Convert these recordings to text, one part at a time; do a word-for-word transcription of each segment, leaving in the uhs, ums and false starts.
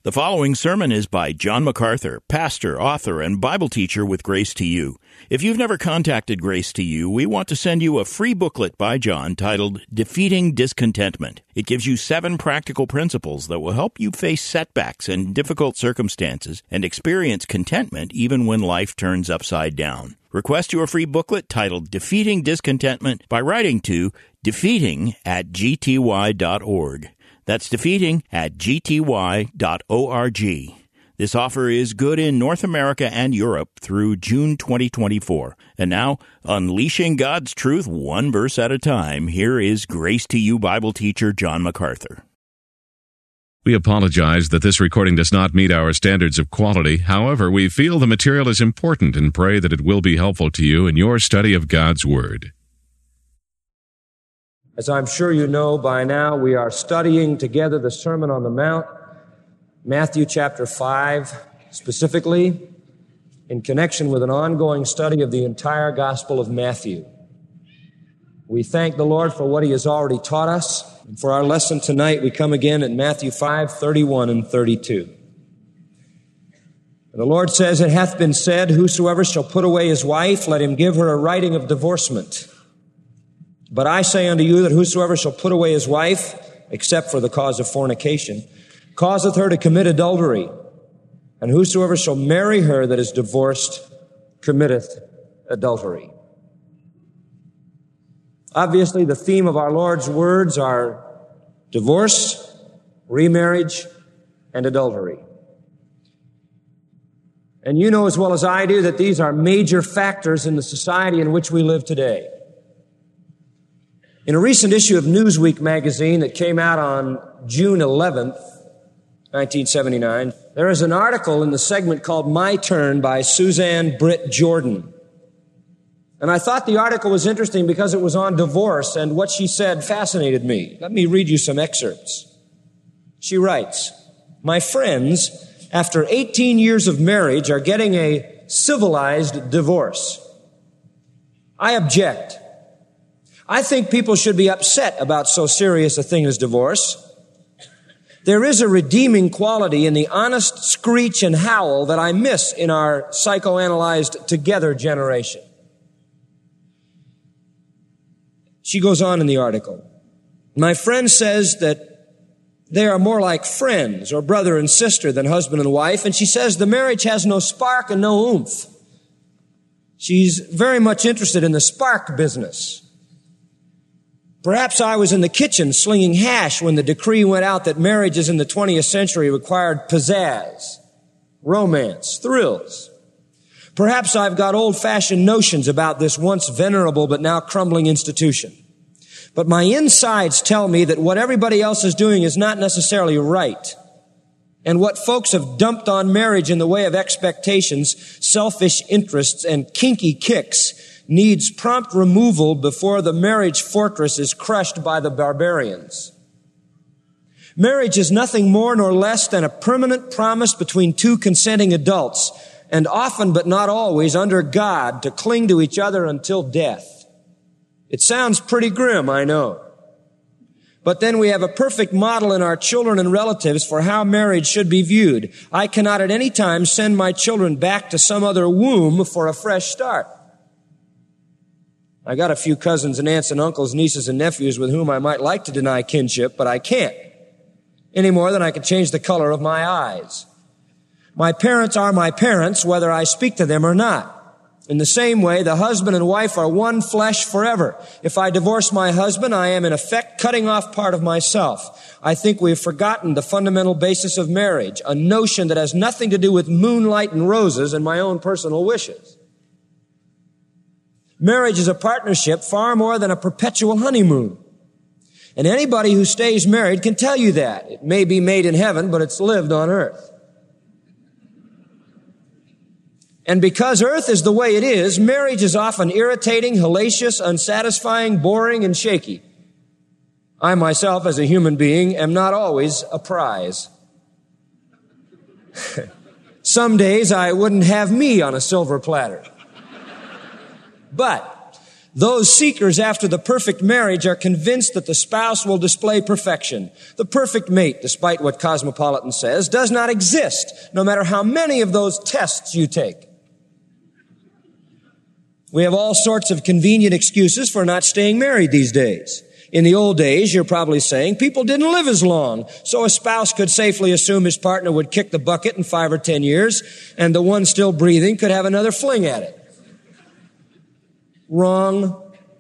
The following sermon is by John MacArthur, pastor, author, and Bible teacher with Grace to You. If you've never contacted Grace to You, we want to send you a free booklet by John titled Defeating Discontentment. It gives you seven practical principles that will help you face setbacks and difficult circumstances and experience contentment even when life turns upside down. Request your free booklet titled Defeating Discontentment by writing to defeating at g t y dot org. That's defeating at g t y dot org. This offer is good in North America and Europe through June twenty twenty-four. And now, unleashing God's truth one verse at a time, here is Grace to You Bible teacher John MacArthur. We apologize that this recording does not meet our standards of quality. However, we feel the material is important and pray that it will be helpful to you in your study of God's Word. As I'm sure you know by now, we are studying together the Sermon on the Mount, Matthew chapter five, specifically in connection with an ongoing study of the entire Gospel of Matthew. We thank the Lord for what He has already taught us. And for our lesson tonight, we come again at Matthew five, thirty-one and thirty-two. And the Lord says, "It hath been said, whosoever shall put away his wife, let him give her a writing of divorcement. But I say unto you that whosoever shall put away his wife, except for the cause of fornication, causeth her to commit adultery. And whosoever shall marry her that is divorced, committeth adultery." Obviously, the theme of our Lord's words are divorce, remarriage, and adultery. And you know as well as I do that these are major factors in the society in which we live today. In a recent issue of Newsweek magazine that came out on June eleventh, nineteen seventy-nine, there is an article in the segment called My Turn by Suzanne Britt Jordan. And I thought the article was interesting because it was on divorce, and what she said fascinated me. Let me read you some excerpts. She writes, "My friends, after eighteen years of marriage, are getting a civilized divorce. I object. I think people should be upset about so serious a thing as divorce. There is a redeeming quality in the honest screech and howl that I miss in our psychoanalyzed together generation." She goes on in the article. "My friend says that they are more like friends or brother and sister than husband and wife, and she says the marriage has no spark and no oomph. She's very much interested in the spark business. Perhaps I was in the kitchen slinging hash when the decree went out that marriages in the twentieth century required pizzazz, romance, thrills. Perhaps I've got old-fashioned notions about this once venerable but now crumbling institution. But my insides tell me that what everybody else is doing is not necessarily right. And what folks have dumped on marriage in the way of expectations, selfish interests, and kinky kicks needs prompt removal before the marriage fortress is crushed by the barbarians. Marriage is nothing more nor less than a permanent promise between two consenting adults, and often but not always under God, to cling to each other until death. It sounds pretty grim, I know. But then we have a perfect model in our children and relatives for how marriage should be viewed. I cannot at any time send my children back to some other womb for a fresh start. I got a few cousins and aunts and uncles, nieces and nephews with whom I might like to deny kinship, but I can't, any more than I can change the color of my eyes. My parents are my parents, whether I speak to them or not. In the same way, the husband and wife are one flesh forever. If I divorce my husband, I am in effect cutting off part of myself. I think we've forgotten the fundamental basis of marriage, a notion that has nothing to do with moonlight and roses and my own personal wishes. Marriage is a partnership far more than a perpetual honeymoon. And anybody who stays married can tell you that. It may be made in heaven, but it's lived on earth. And because earth is the way it is, marriage is often irritating, hellacious, unsatisfying, boring, and shaky. I myself, as a human being, am not always a prize. Some days I wouldn't have me on a silver platter. But Those seekers after the perfect marriage are convinced that the spouse will display perfection. The perfect mate, despite what Cosmopolitan says, does not exist, no matter how many of those tests you take. We have all sorts of convenient excuses for not staying married these days. In the old days, you're probably saying, people didn't live as long, so a spouse could safely assume his partner would kick the bucket in five or ten years, and the one still breathing could have another fling at it. Wrong.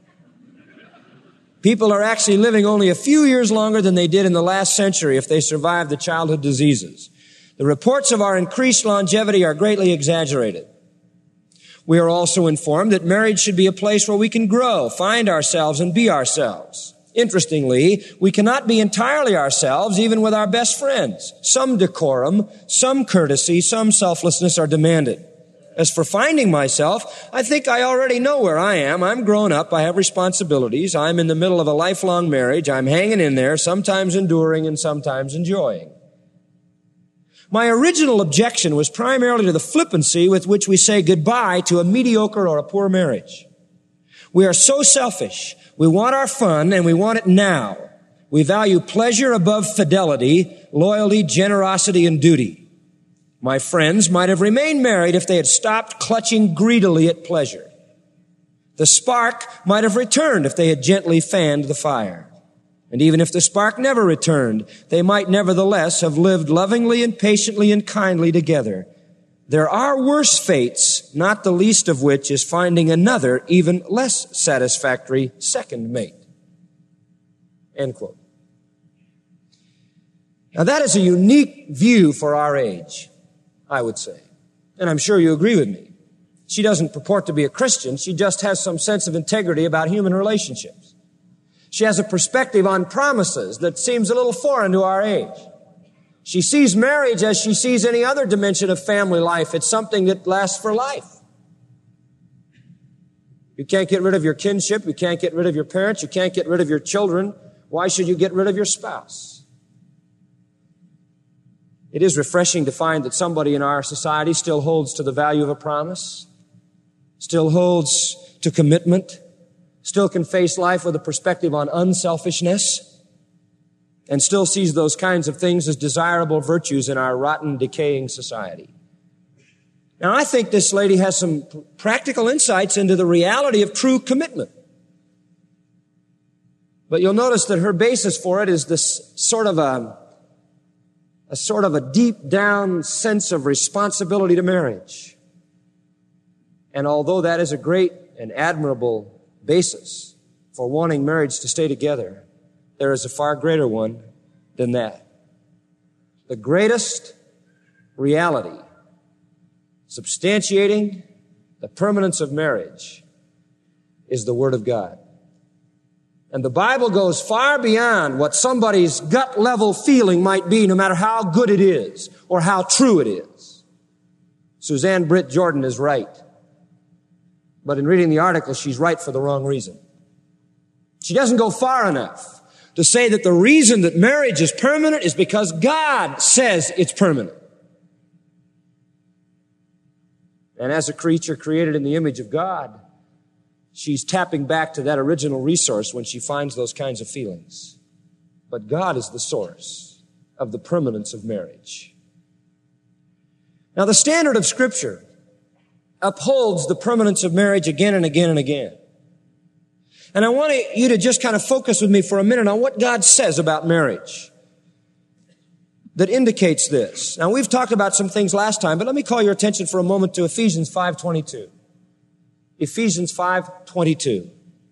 People are actually living only a few years longer than they did in the last century if they survived the childhood diseases. The reports of our increased longevity are greatly exaggerated. We are also informed that marriage should be a place where we can grow, find ourselves, and be ourselves. Interestingly, we cannot be entirely ourselves even with our best friends. Some decorum, some courtesy, some selflessness are demanded. As for finding myself, I think I already know where I am. I'm grown up. I have responsibilities. I'm in the middle of a lifelong marriage. I'm hanging in there, sometimes enduring and sometimes enjoying. My original objection was primarily to the flippancy with which we say goodbye to a mediocre or a poor marriage. We are so selfish. We want our fun and we want it now. We value pleasure above fidelity, loyalty, generosity, and duty. My friends might have remained married if they had stopped clutching greedily at pleasure. The spark might have returned if they had gently fanned the fire. And even if the spark never returned, they might nevertheless have lived lovingly and patiently and kindly together. There are worse fates, not the least of which is finding another, even less satisfactory second mate. End quote. Now that is a unique view for our age, I would say. And I'm sure you agree with me. She doesn't purport to be a Christian. She just has some sense of integrity about human relationships. She has a perspective on promises that seems a little foreign to our age. She sees marriage as she sees any other dimension of family life. It's something that lasts for life. You can't get rid of your kinship. You can't get rid of your parents. You can't get rid of your children. Why should you get rid of your spouse? It is refreshing to find that somebody in our society still holds to the value of a promise, still holds to commitment, still can face life with a perspective on unselfishness, and still sees those kinds of things as desirable virtues in our rotten, decaying society. Now, I think this lady has some practical insights into the reality of true commitment. But you'll notice that her basis for it is this sort of a, a sort of a deep down sense of responsibility to marriage. And although that is a great and admirable basis for wanting marriage to stay together, there is a far greater one than that. The greatest reality substantiating the permanence of marriage is the Word of God. And the Bible goes far beyond what somebody's gut level feeling might be, no matter how good it is or how true it is. Suzanne Britt Jordan is right. But in reading the article, she's right for the wrong reason. She doesn't go far enough to say that the reason that marriage is permanent is because God says it's permanent. And as a creature created in the image of God, she's tapping back to that original resource when she finds those kinds of feelings. But God is the source of the permanence of marriage. Now, the standard of Scripture upholds the permanence of marriage again and again and again. And I want you to just kind of focus with me for a minute on what God says about marriage that indicates this. Now, we've talked about some things last time, but let me call your attention for a moment to Ephesians five twenty-two. Ephesians five twenty-two.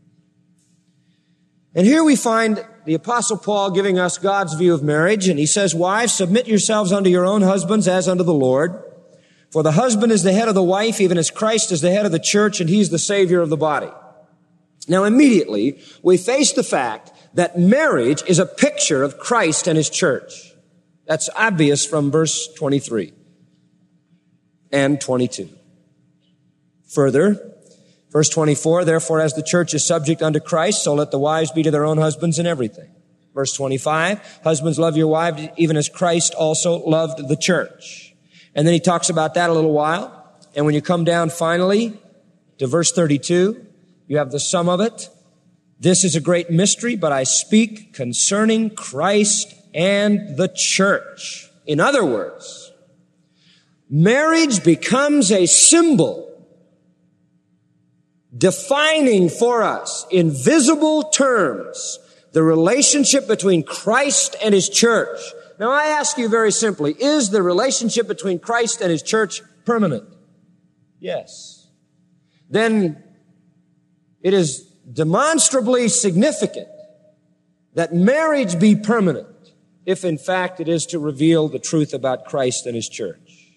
And here we find the Apostle Paul giving us God's view of marriage, and he says, "Wives, submit yourselves unto your own husbands as unto the Lord. For the husband is the head of the wife, even as Christ is the head of the church, and he's the Savior of the body." Now, immediately, we face the fact that marriage is a picture of Christ and his church. That's obvious from verse twenty-three and twenty-two. Further, verse twenty-four, "Therefore, as the church is subject unto Christ, so let the wives be to their own husbands in everything." Verse twenty-five, "Husbands, love your wives, even as Christ also loved the church." And then he talks about that a little while. And when you come down finally to verse thirty-two, You have the sum of it. This is a great mystery, but I speak concerning Christ and the church. In other words, marriage becomes a symbol defining for us in visible terms the relationship between Christ and His church. Now I ask you very simply, is the relationship between Christ and His church permanent? Yes. Then it is demonstrably significant that marriage be permanent if in fact it is to reveal the truth about Christ and His church.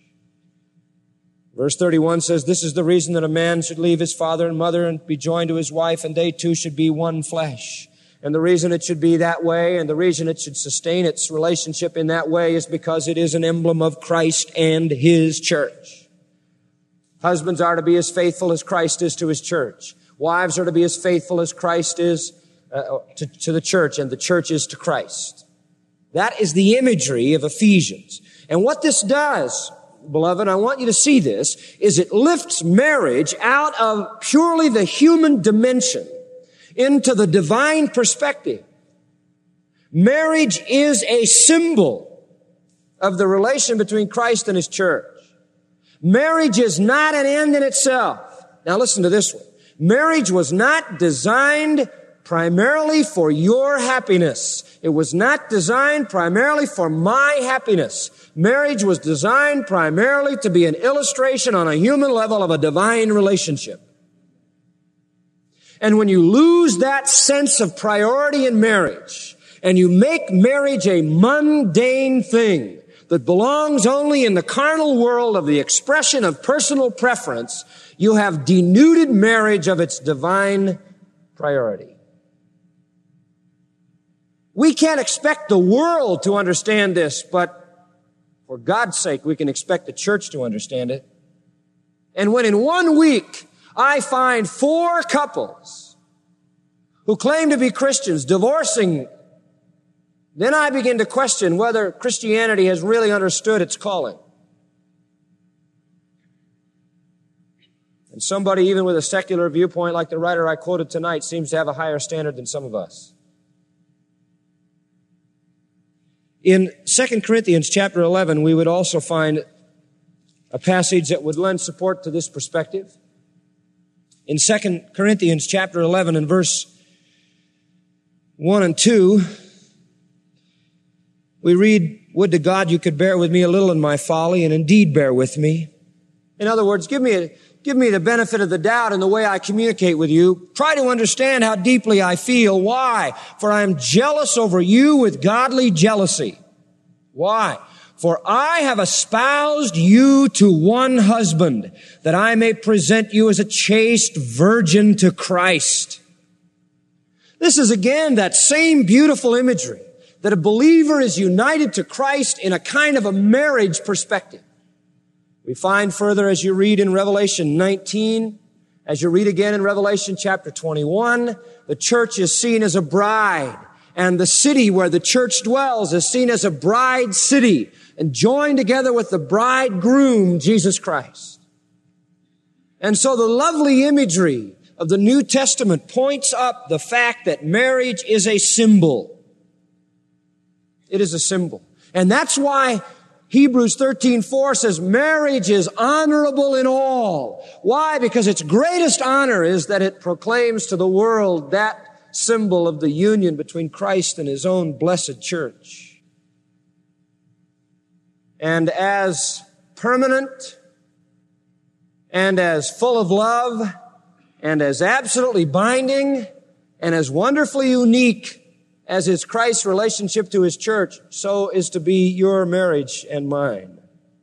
Verse thirty-one says, this is the reason that a man should leave his father and mother and be joined to his wife, and they two should be one flesh. And the reason it should be that way, and the reason it should sustain its relationship in that way, is because it is an emblem of Christ and His church. Husbands are to be as faithful as Christ is to His church. Wives are to be as faithful as Christ is uh, to, to the church, and the church is to Christ. That is the imagery of Ephesians. And what this does, beloved, I want you to see this, is it lifts marriage out of purely the human dimension into the divine perspective. Marriage is a symbol of the relation between Christ and His church. Marriage is not an end in itself. Now listen to this one. Marriage was not designed primarily for your happiness. It was not designed primarily for my happiness. Marriage was designed primarily to be an illustration on a human level of a divine relationship. And when you lose that sense of priority in marriage, and you make marriage a mundane thing that belongs only in the carnal world of the expression of personal preference, you have denuded marriage of its divine priority. We can't expect the world to understand this, but for God's sake, we can expect the church to understand it. And when in one week I find four couples who claim to be Christians divorcing, then I begin to question whether Christianity has really understood its calling. And somebody, even with a secular viewpoint like the writer I quoted tonight, seems to have a higher standard than some of us. In Second Corinthians chapter eleven, we would also find a passage that would lend support to this perspective. In Second Corinthians chapter eleven and verse one and two, we read, would to God you could bear with me a little in my folly, and indeed bear with me. In other words, give me a, give me the benefit of the doubt in the way I communicate with you. Try to understand how deeply I feel. Why? For I am jealous over you with godly jealousy. Why? For I have espoused you to one husband, that I may present you as a chaste virgin to Christ. This is again that same beautiful imagery that a believer is united to Christ in a kind of a marriage perspective. We find further as you read in Revelation nineteen, as you read again in Revelation chapter twenty-one, the church is seen as a bride, and the city where the church dwells is seen as a bride city, and joined together with the bridegroom, Jesus Christ. And so the lovely imagery of the New Testament points up the fact that marriage is a symbol. It is a symbol. And that's why Hebrews thirteen four says marriage is honorable in all. Why? Because its greatest honor is that it proclaims to the world that symbol of the union between Christ and His own blessed church. And as permanent and as full of love and as absolutely binding and as wonderfully unique as is Christ's relationship to His church, so is to be your marriage and mine.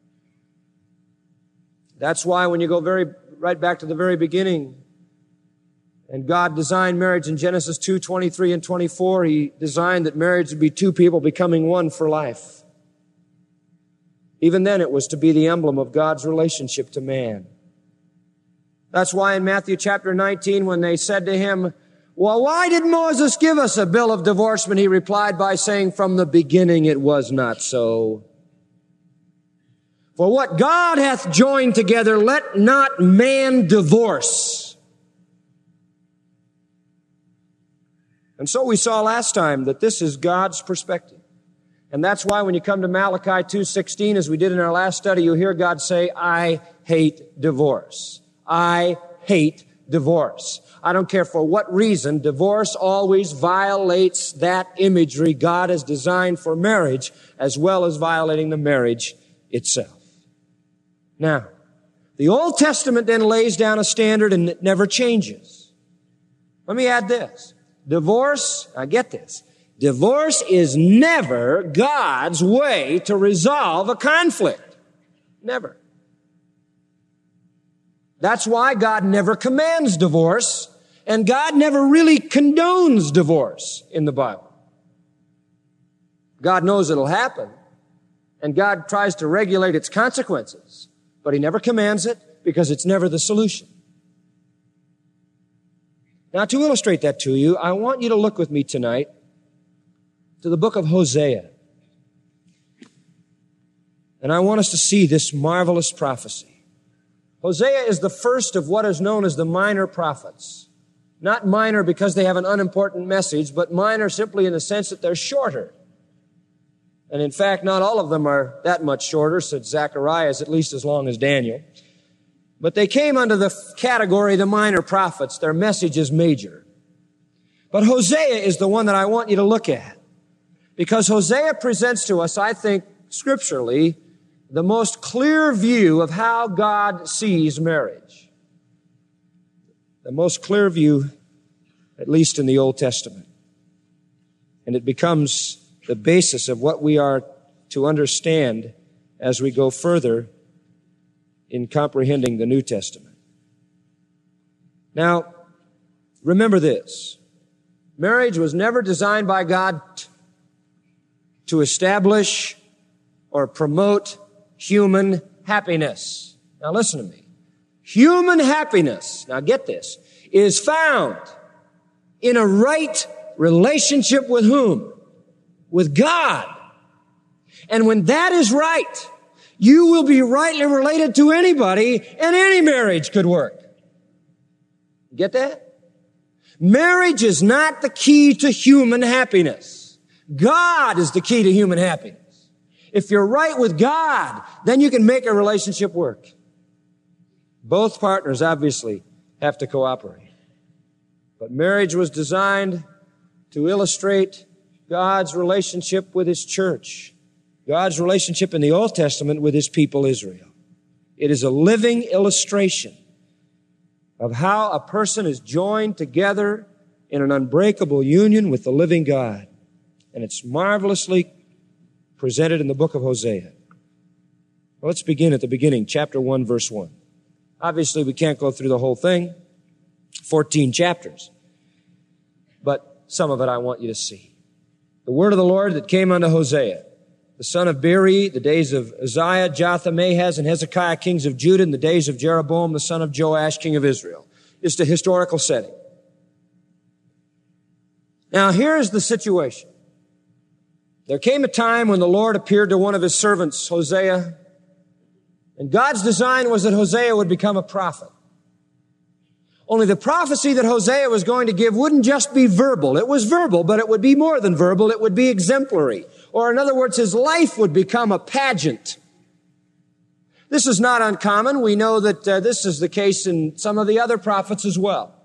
That's why when you go very right back to the very beginning, and God designed marriage in Genesis two twenty-three and twenty-four, He designed that marriage would be two people becoming one for life. Even then, it was to be the emblem of God's relationship to man. That's why in Matthew chapter nineteen, when they said to Him, well, why did Moses give us a bill of divorcement? He replied by saying, from the beginning it was not so. For what God hath joined together, let not man divorce. And so we saw last time that this is God's perspective. And that's why when you come to Malachi two sixteen, as we did in our last study, you'll hear God say, I hate divorce. I hate divorce. I don't care for what reason, divorce always violates that imagery God has designed for marriage, as well as violating the marriage itself. Now, the Old Testament then lays down a standard and it never changes. Let me add this. Divorce, I get this. Divorce is never God's way to resolve a conflict. Never. That's why God never commands divorce, and God never really condones divorce in the Bible. God knows it'll happen, and God tries to regulate its consequences, but He never commands it because it's never the solution. Now, to illustrate that to you, I want you to look with me tonight to the book of Hosea. And I want us to see this marvelous prophecy. Hosea is the first of what is known as the minor prophets. Not minor because they have an unimportant message, but minor simply in the sense that they're shorter. And in fact, not all of them are that much shorter, since Zechariah is at least as long as Daniel. But they came under the category, the minor prophets. Their message is major. But Hosea is the one that I want you to look at. Because Hosea presents to us, I think, scripturally, the most clear view of how God sees marriage. The most clear view, at least in the Old Testament. And it becomes the basis of what we are to understand as we go further in comprehending the New Testament. Now, remember this. Marriage was never designed by God to establish or promote human happiness. Now listen to me. Human happiness, now get this, is found in a right relationship with whom? With God. And when that is right, you will be rightly related to anybody, and any marriage could work. Get that? Marriage is not the key to human happiness. God is the key to human happiness. If you're right with God, then you can make a relationship work. Both partners obviously have to cooperate. But marriage was designed to illustrate God's relationship with His church. God's relationship in the Old Testament with His people Israel. It is a living illustration of how a person is joined together in an unbreakable union with the living God. And it's marvelously presented in the book of Hosea. Well, let's begin at the beginning, chapter one, verse one. Obviously, we can't go through the whole thing, fourteen chapters. But some of it I want you to see. The word of the Lord that came unto Hosea, the son of Beeri, the days of Uzziah, Jotham, Ahaz, and Hezekiah, kings of Judah, in the days of Jeroboam, the son of Joash, king of Israel. It's the historical setting. Now, here's the situation. There came a time when the Lord appeared to one of His servants, Hosea, and God's design was that Hosea would become a prophet. Only the prophecy that Hosea was going to give wouldn't just be verbal. It was verbal, but it would be more than verbal. It would be exemplary. Or in other words, his life would become a pageant. This is not uncommon. We know that uh, this is the case in some of the other prophets as well.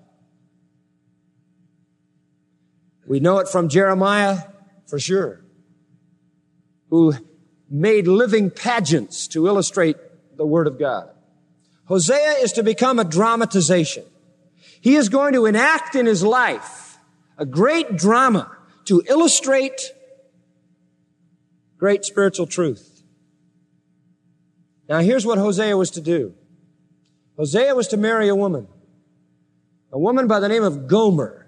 We know it from Jeremiah for sure, who made living pageants to illustrate the Word of God. Hosea is to become a dramatization. He is going to enact in his life a great drama to illustrate great spiritual truth. Now, here's what Hosea was to do. Hosea was to marry a woman, a woman by the name of Gomer.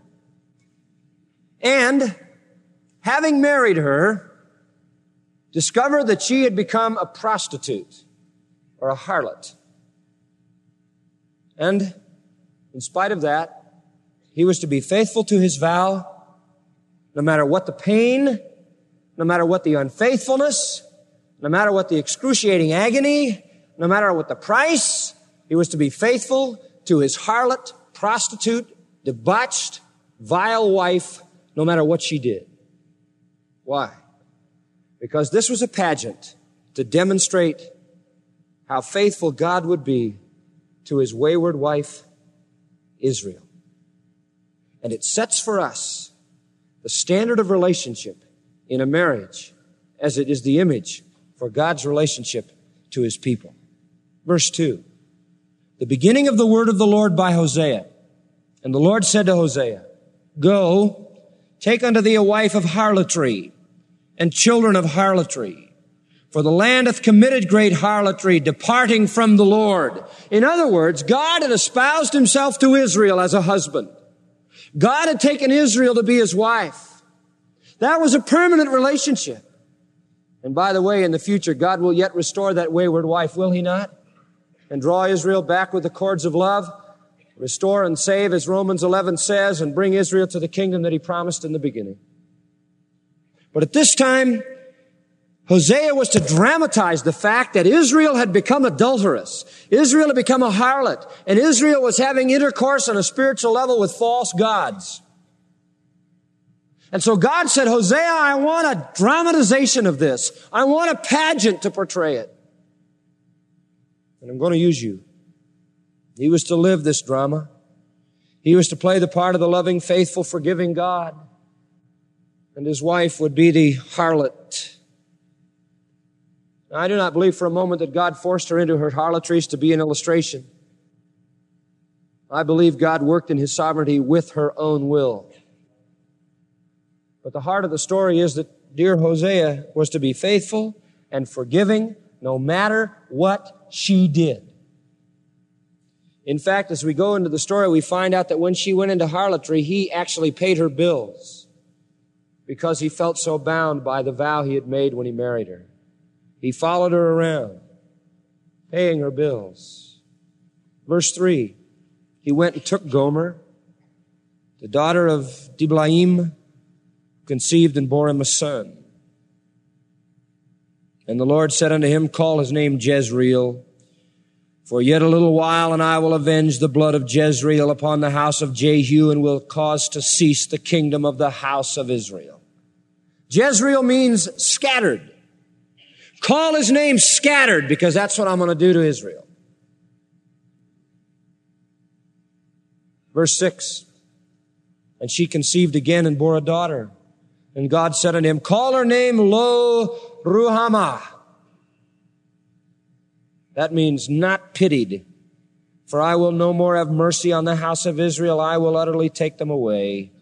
And having married her, discovered that she had become a prostitute or a harlot. And in spite of that, he was to be faithful to his vow, no matter what the pain, no matter what the unfaithfulness, no matter what the excruciating agony, no matter what the price, he was to be faithful to his harlot, prostitute, debauched, vile wife, no matter what she did. Why? Because this was a pageant to demonstrate how faithful God would be to his wayward wife, Israel. And it sets for us the standard of relationship in a marriage as it is the image for God's relationship to his people. Verse two, the beginning of the word of the Lord by Hosea. And the Lord said to Hosea, go, take unto thee a wife of harlotry and children of harlotry. For the land hath committed great harlotry, departing from the Lord. In other words, God had espoused himself to Israel as a husband. God had taken Israel to be his wife. That was a permanent relationship. And by the way, in the future, God will yet restore that wayward wife, will he not? And draw Israel back with the cords of love, restore and save, as Romans eleven says, and bring Israel to the kingdom that he promised in the beginning. But at this time, Hosea was to dramatize the fact that Israel had become adulterous. Israel had become a harlot. And Israel was having intercourse on a spiritual level with false gods. And so God said, Hosea, I want a dramatization of this. I want a pageant to portray it. And I'm going to use you. He was to live this drama. He was to play the part of the loving, faithful, forgiving God. And his wife would be the harlot. Now, I do not believe for a moment that God forced her into her harlotries to be an illustration. I believe God worked in his sovereignty with her own will. But the heart of the story is that dear Hosea was to be faithful and forgiving no matter what she did. In fact, as we go into the story, we find out that when she went into harlotry, he actually paid her bills because he felt so bound by the vow he had made when he married her. He followed her around, paying her bills. Verse three, he went and took Gomer, the daughter of Diblaim, conceived and bore him a son. And the Lord said unto him, call his name Jezreel, for yet a little while, and I will avenge the blood of Jezreel upon the house of Jehu, and will cause to cease the kingdom of the house of Israel. Jezreel means scattered. Call his name Scattered, because that's what I'm going to do to Israel. Verse six, and she conceived again and bore a daughter. And God said unto him, call her name Lo Ruhamah. That means not pitied. For I will no more have mercy on the house of Israel. I will utterly take them away.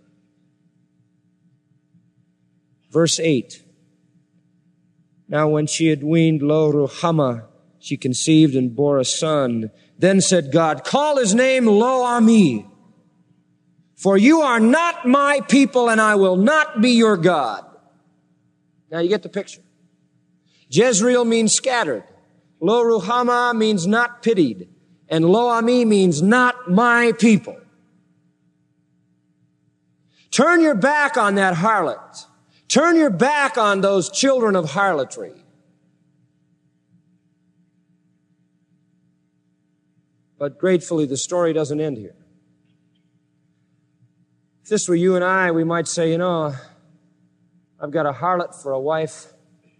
Verse eight. Now when she had weaned Lo Ruhamah, she conceived and bore a son. Then said God, call his name Lo Ami. For you are not my people, and I will not be your God. Now you get the picture. Jezreel means scattered. Lo Ruhamah means not pitied. And Lo Ami means not my people. Turn your back on that harlot. Turn your back on those children of harlotry. But gratefully, the story doesn't end here. If this were you and I, we might say, you know, I've got a harlot for a wife.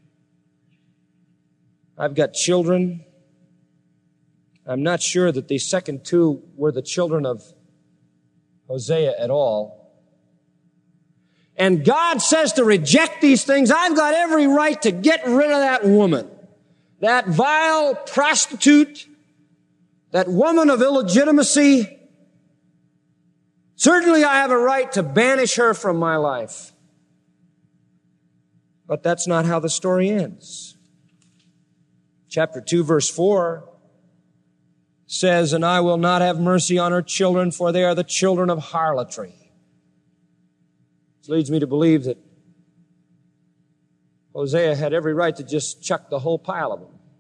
I've got children. I'm not sure that these second two were the children of Hosea at all. And God says to reject these things. I've got every right to get rid of that woman, that vile prostitute, that woman of illegitimacy. Certainly I have a right to banish her from my life. But that's not how the story ends. Chapter two, verse four says, and I will not have mercy on her children, for they are the children of harlotry. This leads me to believe that Hosea had every right to just chuck the whole pile of them.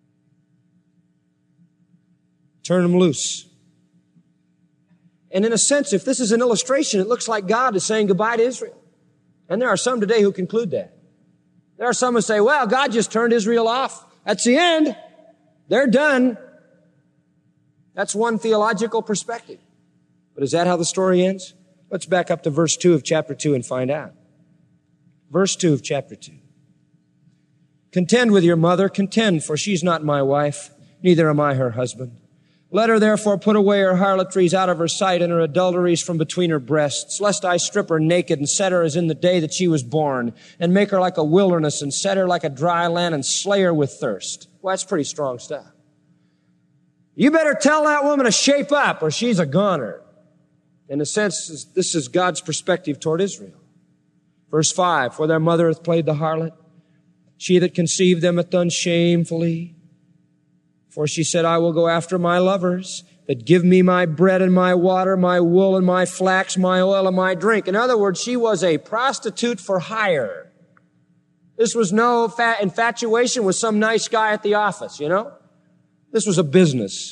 Turn them loose. And in a sense, if this is an illustration, it looks like God is saying goodbye to Israel. And there are some today who conclude that. There are some who say, well, God just turned Israel off. That's the end. They're done. That's one theological perspective. But is that how the story ends? Let's back up to verse two of chapter two and find out. Verse two of chapter two. Contend with your mother, contend, for she's not my wife, neither am I her husband. Let her therefore put away her harlotries out of her sight and her adulteries from between her breasts, lest I strip her naked and set her as in the day that she was born, and make her like a wilderness and set her like a dry land and slay her with thirst. Well, that's pretty strong stuff. You better tell that woman to shape up or she's a goner. In a sense, this is God's perspective toward Israel. Verse five, for their mother hath played the harlot. She that conceived them hath done shamefully. For she said, I will go after my lovers that give me my bread and my water, my wool and my flax, my oil and my drink. In other words, she was a prostitute for hire. This was no fat infatuation with some nice guy at the office, you know? This was a business.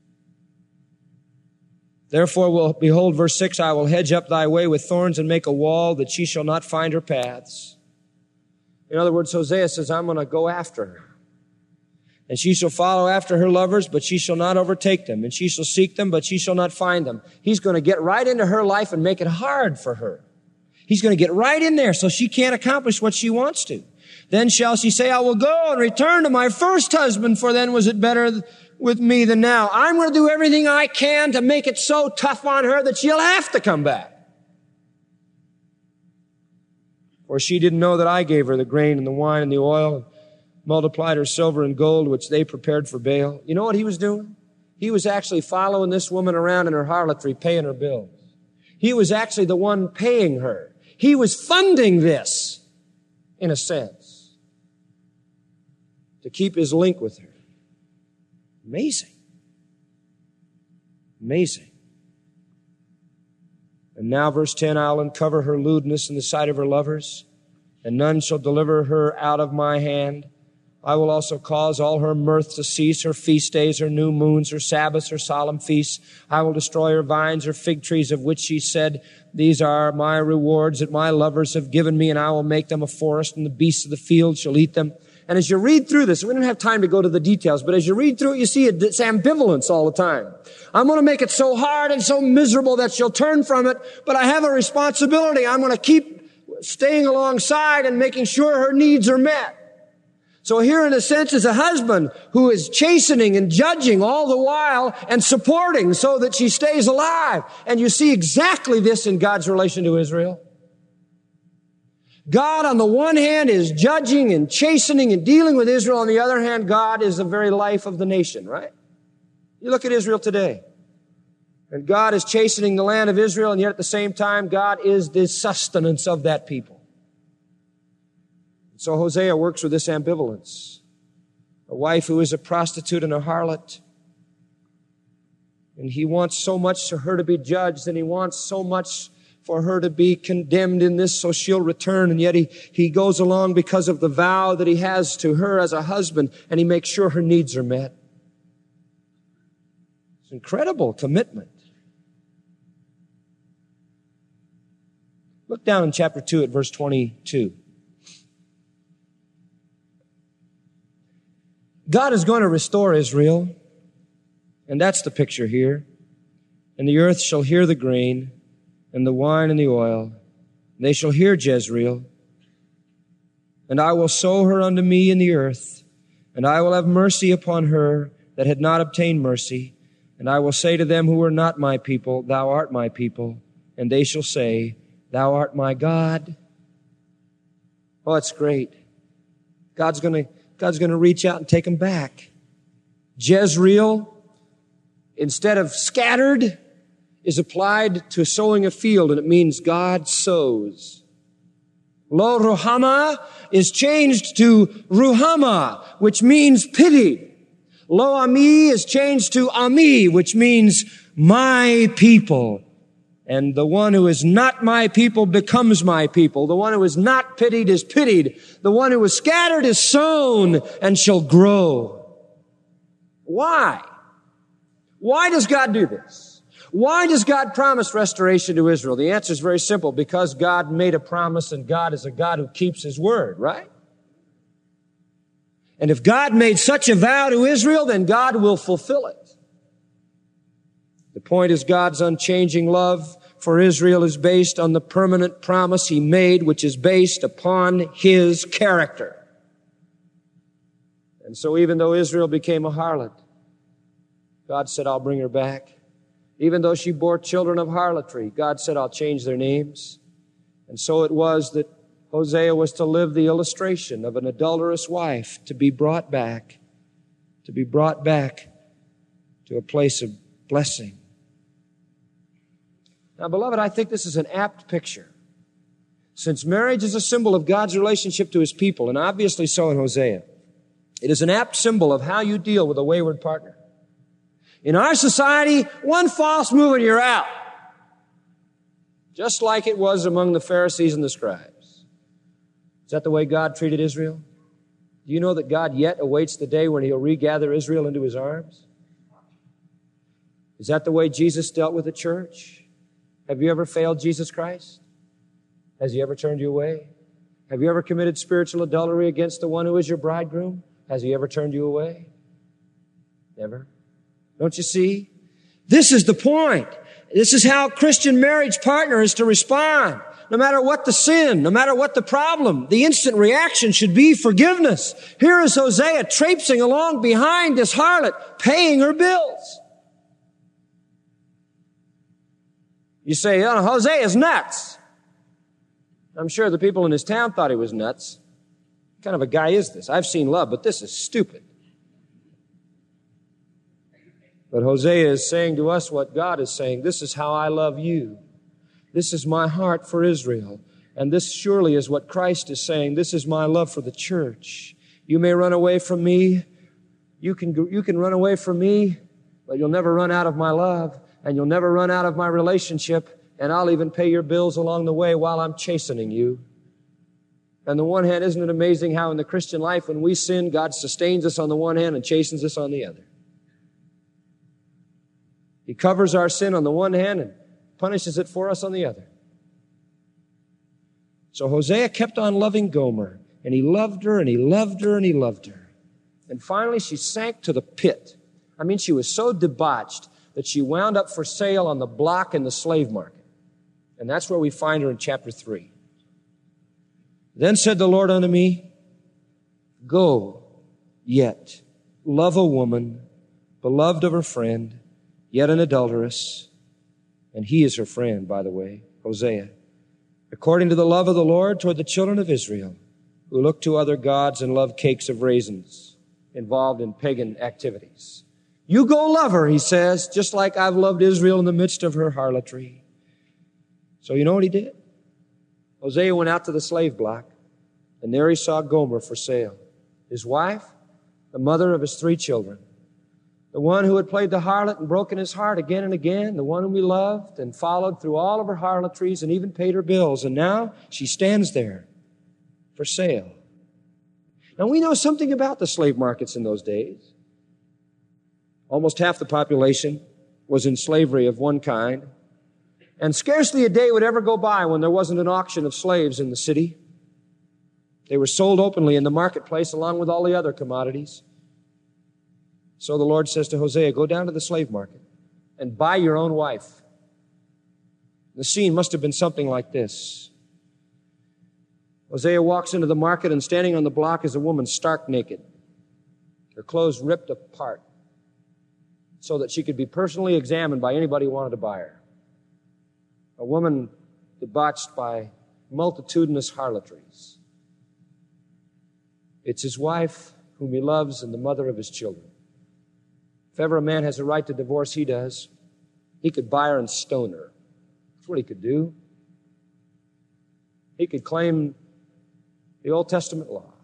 Therefore, will behold, verse six, I will hedge up thy way with thorns and make a wall that she shall not find her paths. In other words, Hosea says, I'm going to go after her. And she shall follow after her lovers, but she shall not overtake them. And she shall seek them, but she shall not find them. He's going to get right into her life and make it hard for her. He's going to get right in there so she can't accomplish what she wants to. Then shall she say, I will go and return to my first husband, for then was it better with me than now. I'm going to do everything I can to make it so tough on her that she'll have to come back. For she didn't know that I gave her the grain and the wine and the oil, and multiplied her silver and gold, which they prepared for Baal. You know what he was doing? He was actually following this woman around in her harlotry, paying her bills. He was actually the one paying her. He was funding this, in a sense, to keep his link with her. Amazing. Amazing. And now, verse ten, I'll uncover her lewdness in the sight of her lovers, and none shall deliver her out of my hand. I will also cause all her mirth to cease, her feast days, her new moons, her Sabbaths, her solemn feasts. I will destroy her vines, her fig trees, of which she said, these are my rewards that my lovers have given me, and I will make them a forest, and the beasts of the field shall eat them. And as you read through this, we don't have time to go to the details, but as you read through it, you see it's ambivalence all the time. I'm going to make it so hard and so miserable that she'll turn from it, but I have a responsibility. I'm going to keep staying alongside and making sure her needs are met. So here, in a sense, is a husband who is chastening and judging all the while and supporting so that she stays alive. And you see exactly this in God's relation to Israel. God, on the one hand, is judging and chastening and dealing with Israel. On the other hand, God is the very life of the nation, right? You look at Israel today. And God is chastening the land of Israel, and yet at the same time, God is the sustenance of that people. So Hosea works with this ambivalence. A wife who is a prostitute and a harlot. And he wants so much for her to be judged, and he wants so much for her to be condemned in this so she'll return. And yet he, he goes along because of the vow that he has to her as a husband, and he makes sure her needs are met. It's incredible commitment. Look down in chapter two at verse twenty-two. God is going to restore Israel, and that's the picture here. And the earth shall hear the grain, and the wine and the oil. And they shall hear Jezreel. And I will sow her unto me in the earth, and I will have mercy upon her that had not obtained mercy. And I will say to them who are not my people, thou art my people. And they shall say, thou art my God. Oh, it's great. God's going to God's going to reach out and take them back. Jezreel, instead of scattered, is applied to sowing a field, and it means God sows. Lo Ruhama is changed to Ruhama, which means pity. Lo Ami is changed to Ami, which means my people. And the one who is not my people becomes my people. The one who is not pitied is pitied. The one who is scattered is sown and shall grow. Why? Why does God do this? Why does God promise restoration to Israel? The answer is very simple. Because God made a promise, and God is a God who keeps His word, right? And if God made such a vow to Israel, then God will fulfill it. The point is God's unchanging love for Israel is based on the permanent promise He made, which is based upon His character. And so even though Israel became a harlot, God said, I'll bring her back. Even though she bore children of harlotry, God said, I'll change their names. And so it was that Hosea was to live the illustration of an adulterous wife to be brought back, to be brought back to a place of blessing. Now, beloved, I think this is an apt picture. Since marriage is a symbol of God's relationship to His people, and obviously so in Hosea, it is an apt symbol of how you deal with a wayward partner. In our society, one false move and you're out. Just like it was among the Pharisees and the scribes. Is that the way God treated Israel? Do you know that God yet awaits the day when He'll regather Israel into His arms? Is that the way Jesus dealt with the church? Have you ever failed Jesus Christ? Has He ever turned you away? Have you ever committed spiritual adultery against the one who is your bridegroom? Has He ever turned you away? Never. Don't you see? This is the point. This is how a Christian marriage partner is to respond. No matter what the sin, no matter what the problem, the instant reaction should be forgiveness. Here is Hosea traipsing along behind this harlot, paying her bills. You say, oh, Hosea is nuts. I'm sure the people in his town thought he was nuts. What kind of a guy is this? I've seen love, but this is stupid. But Hosea is saying to us what God is saying. This is how I love you. This is my heart for Israel. And this surely is what Christ is saying. This is my love for the church. You may run away from me. You can, you can run away from me, but you'll never run out of my love. And you'll never run out of my relationship. And I'll even pay your bills along the way while I'm chastening you. On the one hand, isn't it amazing how in the Christian life when we sin, God sustains us on the one hand and chastens us on the other? He covers our sin on the one hand and punishes it for us on the other. So Hosea kept on loving Gomer, and he loved her, and he loved her, and he loved her. And finally, she sank to the pit. I mean, she was so debauched that she wound up for sale on the block in the slave market. And that's where we find her in chapter three. Then said the Lord unto me, Go yet, love a woman, beloved of her friend, yet an adulteress, and he is her friend, by the way, Hosea, according to the love of the Lord toward the children of Israel, who look to other gods and love cakes of raisins, involved in pagan activities. You go love her, he says, just like I've loved Israel in the midst of her harlotry. So you know what he did? Hosea went out to the slave block, and there he saw Gomer for sale. His wife, the mother of his three children. The one who had played the harlot and broken his heart again and again, the one whom he loved and followed through all of her harlotries and even paid her bills. And now she stands there for sale. Now we know something about the slave markets in those days. Almost half the population was in slavery of one kind. And scarcely a day would ever go by when there wasn't an auction of slaves in the city. They were sold openly in the marketplace along with all the other commodities. So the Lord says to Hosea, go down to the slave market and buy your own wife. The scene must have been something like this. Hosea walks into the market, and standing on the block is a woman stark naked, her clothes ripped apart so that she could be personally examined by anybody who wanted to buy her. A woman debauched by multitudinous harlotries. It's his wife whom he loves and the mother of his children. If ever a man has a right to divorce, he does. He could buy her and stone her. That's what he could do. He could claim the Old Testament law.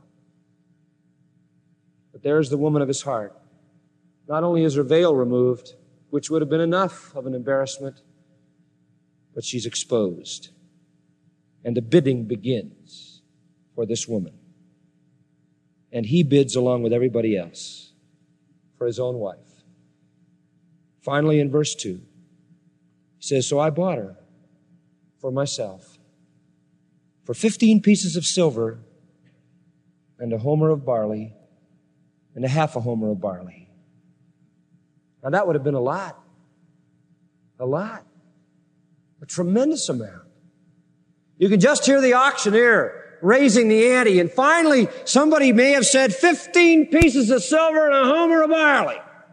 But there's the woman of his heart. Not only is her veil removed, which would have been enough of an embarrassment, but she's exposed. And the bidding begins for this woman. And he bids along with everybody else for his own wife. Finally, in verse two, he says, so I bought her for myself for fifteen pieces of silver and a homer of barley and a half a homer of barley. Now that would have been a lot. A lot. A tremendous amount. You can just hear the auctioneer raising the ante, and finally somebody may have said fifteen pieces of silver and a homer of barley.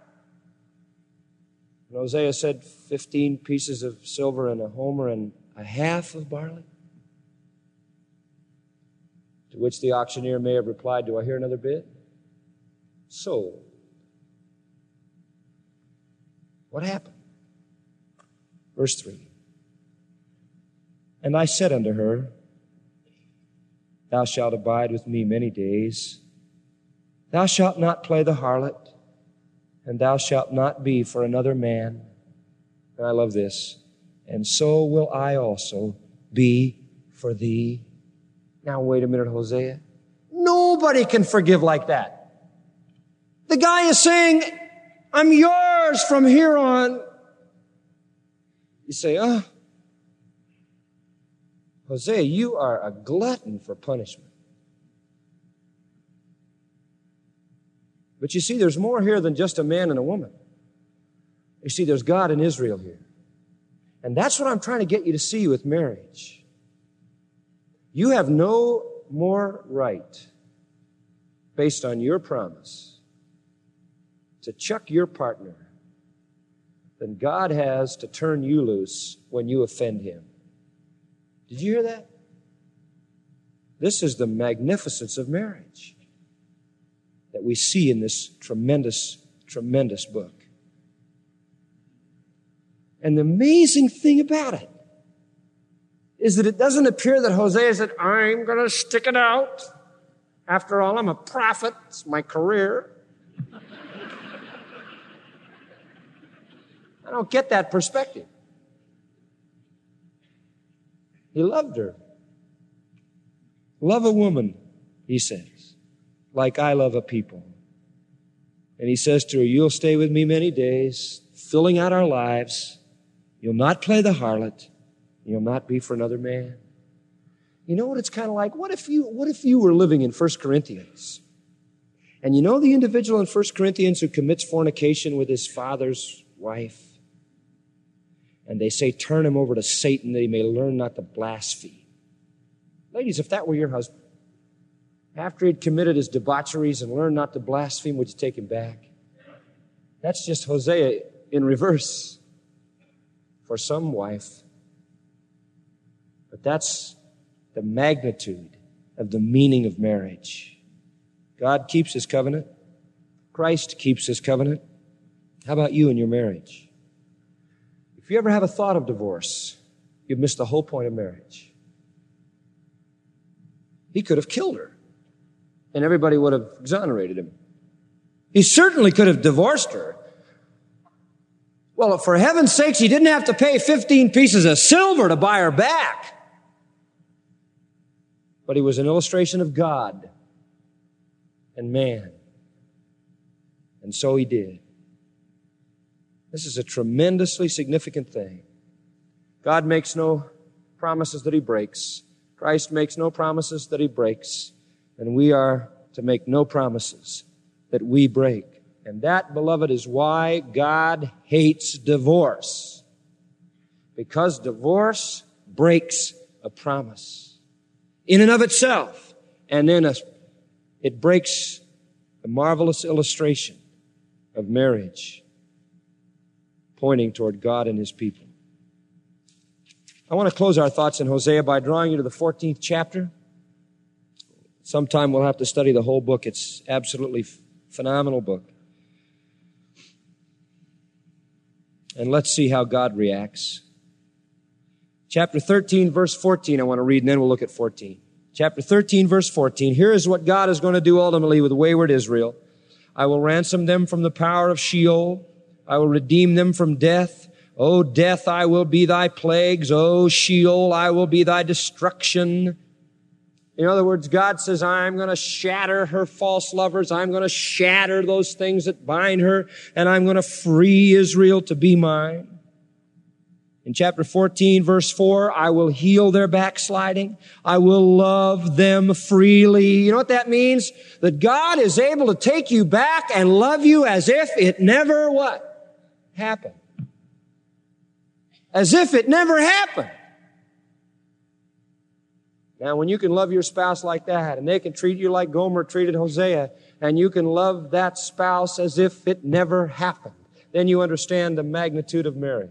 And Hosea said fifteen pieces of silver and a homer and a half of barley. To which the auctioneer may have replied, do I hear another bid? Sold. What happened? Verse three. And I said unto her, thou shalt abide with me many days. Thou shalt not play the harlot, and thou shalt not be for another man. And I love this. And so will I also be for thee. Now wait a minute, Hosea. Nobody can forgive like that. The guy is saying, I'm yours from here on. You say, oh, Hosea, you are a glutton for punishment. But you see, there's more here than just a man and a woman. You see, there's God and Israel here. And that's what I'm trying to get you to see with marriage. You have no more right, based on your promise, to chuck your partner than God has to turn you loose when you offend Him. Did you hear that? This is the magnificence of marriage that we see in this tremendous, tremendous book. And the amazing thing about it is that it doesn't appear that Hosea said, I'm going to stick it out. After all, I'm a prophet. It's my career. I don't get that perspective. He loved her. Love a woman, he says, like I love a people. And he says to her, you'll stay with me many days, filling out our lives. You'll not play the harlot. You'll not be for another man. You know what it's kind of like? What if you, what if you were living in First Corinthians? And you know the individual in First Corinthians who commits fornication with his father's wife? And they say, turn him over to Satan that he may learn not to blaspheme. Ladies, if that were your husband, after he'd committed his debaucheries and learned not to blaspheme, would you take him back? That's just Hosea in reverse for some wife. But that's the magnitude of the meaning of marriage. God keeps His covenant. Christ keeps His covenant. How about you and your marriage? If you ever have a thought of divorce, you've missed the whole point of marriage. He could have killed her, and everybody would have exonerated him. He certainly could have divorced her. Well, for heaven's sakes, he didn't have to pay fifteen pieces of silver to buy her back. But he was an illustration of God and man. And so he did. This is a tremendously significant thing. God makes no promises that He breaks. Christ makes no promises that He breaks. And we are to make no promises that we break. And that, beloved, is why God hates divorce. Because divorce breaks a promise in and of itself. And then a, it breaks a marvelous illustration of marriage, pointing toward God and His people. I want to close our thoughts in Hosea by drawing you to the fourteenth chapter. Sometime we'll have to study the whole book. It's absolutely f- phenomenal book. And let's see how God reacts. Chapter thirteen, verse fourteen, I want to read, and then we'll look at fourteen. Chapter thirteen, verse fourteen. Here is what God is going to do ultimately with wayward Israel. I will ransom them from the power of Sheol. I will redeem them from death. O death, I will be thy plagues. O Sheol, I will be thy destruction. In other words, God says, I'm going to shatter her false lovers. I'm going to shatter those things that bind her, and I'm going to free Israel to be mine. In chapter fourteen, verse four, I will heal their backsliding. I will love them freely. You know what that means? That God is able to take you back and love you as if it never what? Happened. as if it never happened. Now, when you can love your spouse like that, and they can treat you like Gomer treated Hosea, and you can love that spouse as if it never happened, then you understand the magnitude of marriage.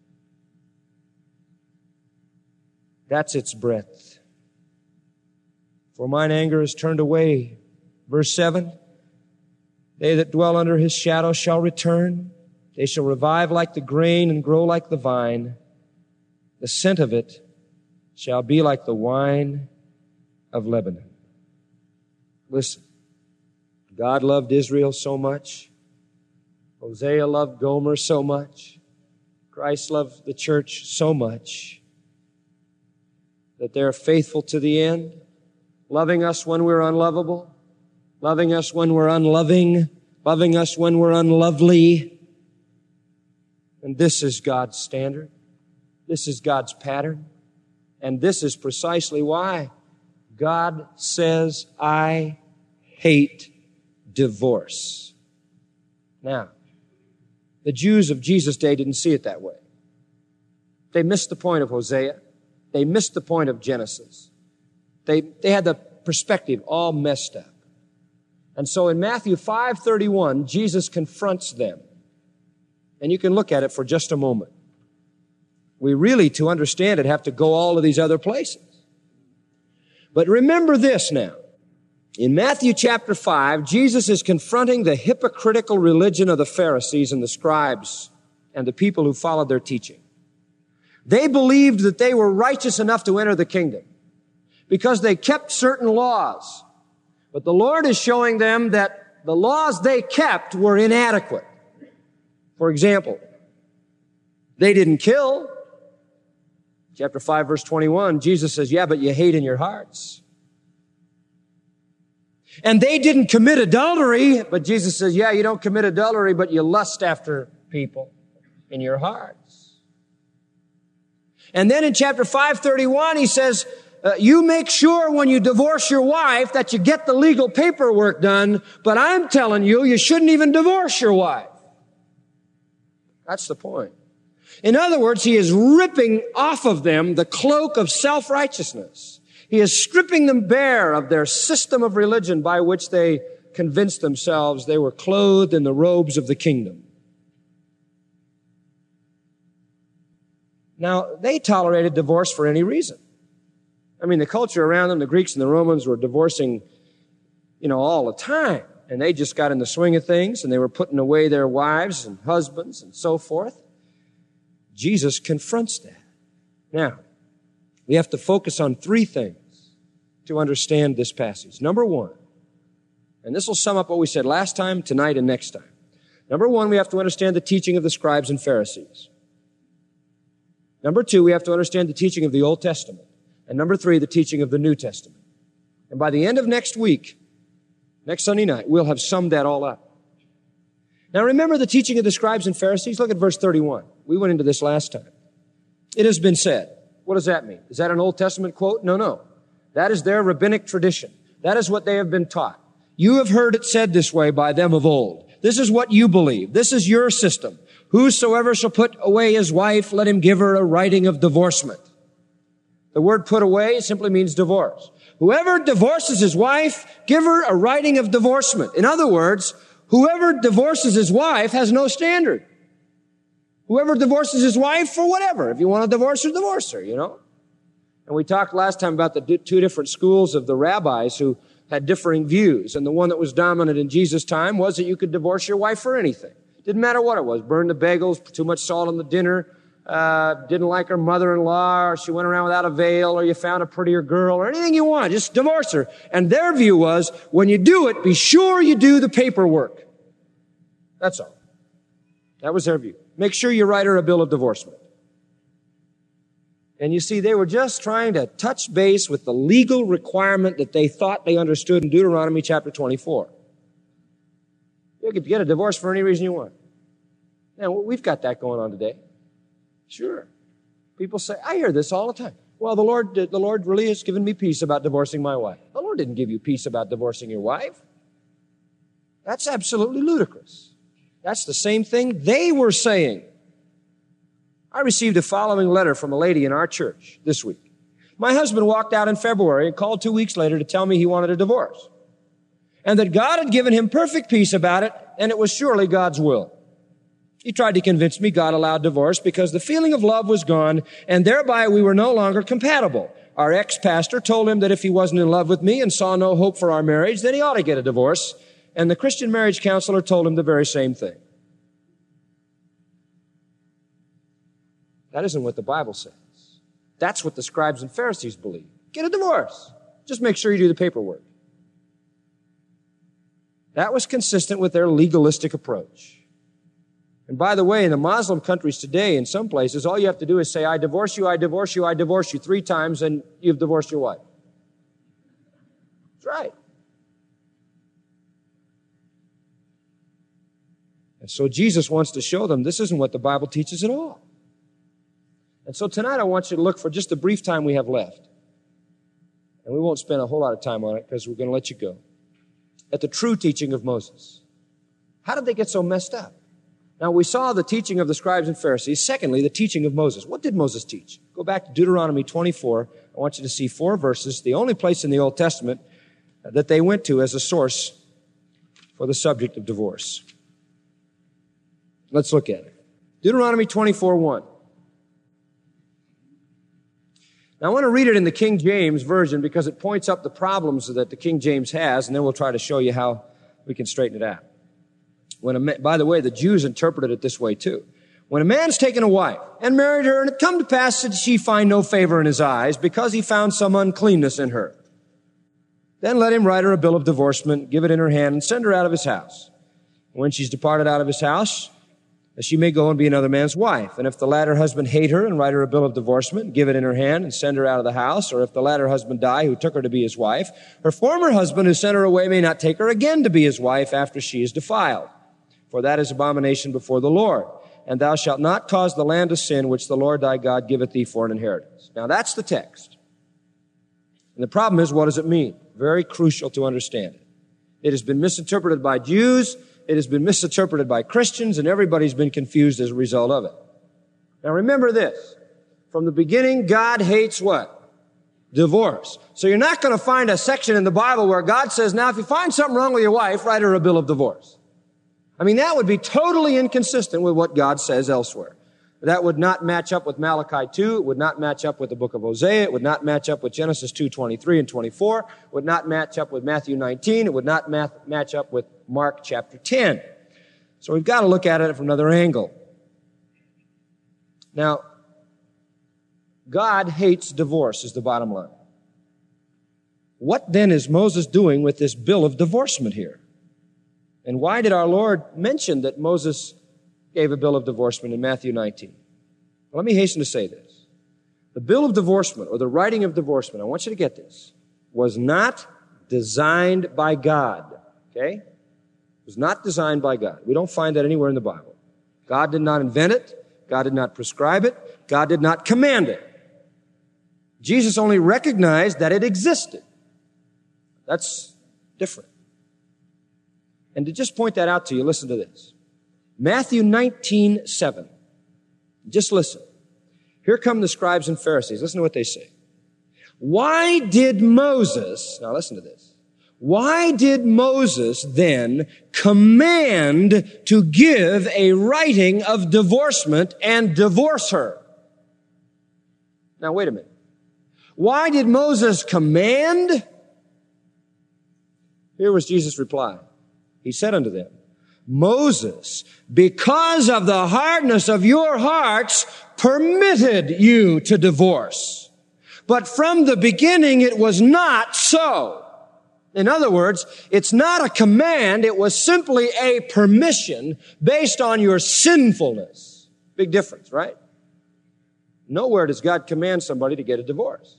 That's its breadth. For mine anger is turned away. Verse seven, they that dwell under his shadow shall return. They shall revive like the grain and grow like the vine. The scent of it shall be like the wine of Lebanon. Listen, God loved Israel so much. Hosea loved Gomer so much. Christ loved the church so much that they're faithful to the end, loving us when we're unlovable, loving us when we're unloving, loving us when we're unlovely. And this is God's standard. This is God's pattern. And this is precisely why God says, I hate divorce. Now, the Jews of Jesus' day didn't see it that way. They missed the point of Hosea. They missed the point of Genesis. They, they had the perspective all messed up. And so in Matthew five thirty-one, Jesus confronts them. And you can look at it for just a moment. We really, to understand it, have to go all of these other places. But remember this now. In Matthew chapter five, Jesus is confronting the hypocritical religion of the Pharisees and the scribes and the people who followed their teaching. They believed that they were righteous enough to enter the kingdom because they kept certain laws. But the Lord is showing them that the laws they kept were inadequate. For example, they didn't kill. Chapter five, verse twenty-one, Jesus says, yeah, but you hate in your hearts. And they didn't commit adultery, but Jesus says, yeah, you don't commit adultery, but you lust after people in your hearts. And then in chapter five thirty-one, he says, uh, you make sure when you divorce your wife that you get the legal paperwork done, but I'm telling you, you shouldn't even divorce your wife. That's the point. In other words, he is ripping off of them the cloak of self-righteousness. He is stripping them bare of their system of religion by which they convinced themselves they were clothed in the robes of the kingdom. Now, they tolerated divorce for any reason. I mean, the culture around them, the Greeks and the Romans were divorcing, you know, all the time. And they just got in the swing of things, and they were putting away their wives and husbands and so forth. Jesus confronts that. Now, we have to focus on three things to understand this passage. Number one, and this will sum up what we said last time, tonight, and next time. Number one, we have to understand the teaching of the scribes and Pharisees. Number two, we have to understand the teaching of the Old Testament. And number three, the teaching of the New Testament. And by the end of next week, next Sunday night, we'll have summed that all up. Now remember the teaching of the scribes and Pharisees? Look at verse thirty-one. We went into this last time. It has been said. What does that mean? Is that an Old Testament quote? No, no. That is their rabbinic tradition. That is what they have been taught. You have heard it said this way by them of old. This is what you believe. This is your system. Whosoever shall put away his wife, let him give her a writing of divorcement. The word put away simply means divorce. Whoever divorces his wife, give her a writing of divorcement. In other words, whoever divorces his wife has no standard. Whoever divorces his wife for whatever. If you want to divorce her, divorce her, you know. And we talked last time about the two different schools of the rabbis who had differing views. And the one that was dominant in Jesus' time was that you could divorce your wife for anything. Didn't matter what it was. Burn the bagels, too much salt on the dinner, uh, didn't like her mother-in-law, or she went around without a veil, or you found a prettier girl, or anything you want. Just divorce her. And their view was, when you do it, be sure you do the paperwork. That's all. That was their view. Make sure you write her a bill of divorcement. And you see, they were just trying to touch base with the legal requirement that they thought they understood in Deuteronomy chapter twenty-four. You could get a divorce for any reason you want. Now, we've got that going on today. Sure. People say, I hear this all the time. Well, the Lord, the Lord really has given me peace about divorcing my wife. The Lord didn't give you peace about divorcing your wife. That's absolutely ludicrous. That's the same thing they were saying. I received the following letter from a lady in our church this week. My husband walked out in February and called two weeks later to tell me he wanted a divorce, and that God had given him perfect peace about it, and it was surely God's will. He tried to convince me God allowed divorce because the feeling of love was gone, and thereby we were no longer compatible. Our ex-pastor told him that if he wasn't in love with me and saw no hope for our marriage, then he ought to get a divorce, and the Christian marriage counselor told him the very same thing. That isn't what the Bible says. That's what the scribes and Pharisees believe. Get a divorce. Just make sure you do the paperwork. That was consistent with their legalistic approach. And by the way, in the Muslim countries today, in some places, all you have to do is say, I divorce you, I divorce you, I divorce you three times, and you've divorced your wife. That's right. And so Jesus wants to show them this isn't what the Bible teaches at all. And so tonight I want you to look for just the brief time we have left. And we won't spend a whole lot of time on it because we're going to let you go. At the true teaching of Moses. How did they get so messed up? Now, we saw the teaching of the scribes and Pharisees. Secondly, the teaching of Moses. What did Moses teach? Go back to Deuteronomy twenty-four. I want you to see four verses, the only place in the Old Testament that they went to as a source for the subject of divorce. Let's look at it. Deuteronomy twenty-four one. Now, I want to read it in the King James Version because it points up the problems that the King James has, and then we'll try to show you how we can straighten it out. When a man, by the way, the Jews interpreted it this way too. When a man's taken a wife and married her, and it come to pass that she find no favor in his eyes because he found some uncleanness in her, then let him write her a bill of divorcement, give it in her hand, and send her out of his house. When she's departed out of his house, she may go and be another man's wife. And if the latter husband hate her and write her a bill of divorcement, give it in her hand and send her out of the house, or if the latter husband die who took her to be his wife, her former husband who sent her away may not take her again to be his wife after she is defiled. For that is abomination before the Lord. And thou shalt not cause the land to sin which the Lord thy God giveth thee for an inheritance. Now that's the text. And the problem is, what does it mean? Very crucial to understand it. It has been misinterpreted by Jews. It has been misinterpreted by Christians, and everybody's been confused as a result of it. Now remember this. From the beginning, God hates what? Divorce. So you're not going to find a section in the Bible where God says, now if you find something wrong with your wife, write her a bill of divorce. I mean, that would be totally inconsistent with what God says elsewhere. That would not match up with Malachi two. It would not match up with the book of Hosea. It would not match up with Genesis two twenty-three and twenty-four. It would not match up with Matthew nineteen. It would not math- match up with Mark chapter ten. So we've got to look at it from another angle. Now, God hates divorce is the bottom line. What then is Moses doing with this bill of divorcement here? And why did our Lord mention that Moses gave a bill of divorcement in Matthew nineteen? Well, let me hasten to say this. The bill of divorcement, or the writing of divorcement, I want you to get this, was not designed by God. Okay? It was not designed by God. We don't find that anywhere in the Bible. God did not invent it. God did not prescribe it. God did not command it. Jesus only recognized that it existed. That's different. And to just point that out to you, listen to this. Matthew nineteen seven. Just listen. Here come the scribes and Pharisees. Listen to what they say. Why did Moses, now listen to this. Why did Moses then command to give a writing of divorcement and divorce her? Now wait a minute. Why did Moses command? Here was Jesus' reply. He said unto them, Moses, because of the hardness of your hearts, permitted you to divorce. But from the beginning it was not so. In other words, it's not a command, it was simply a permission based on your sinfulness. Big difference, right? Nowhere does God command somebody to get a divorce.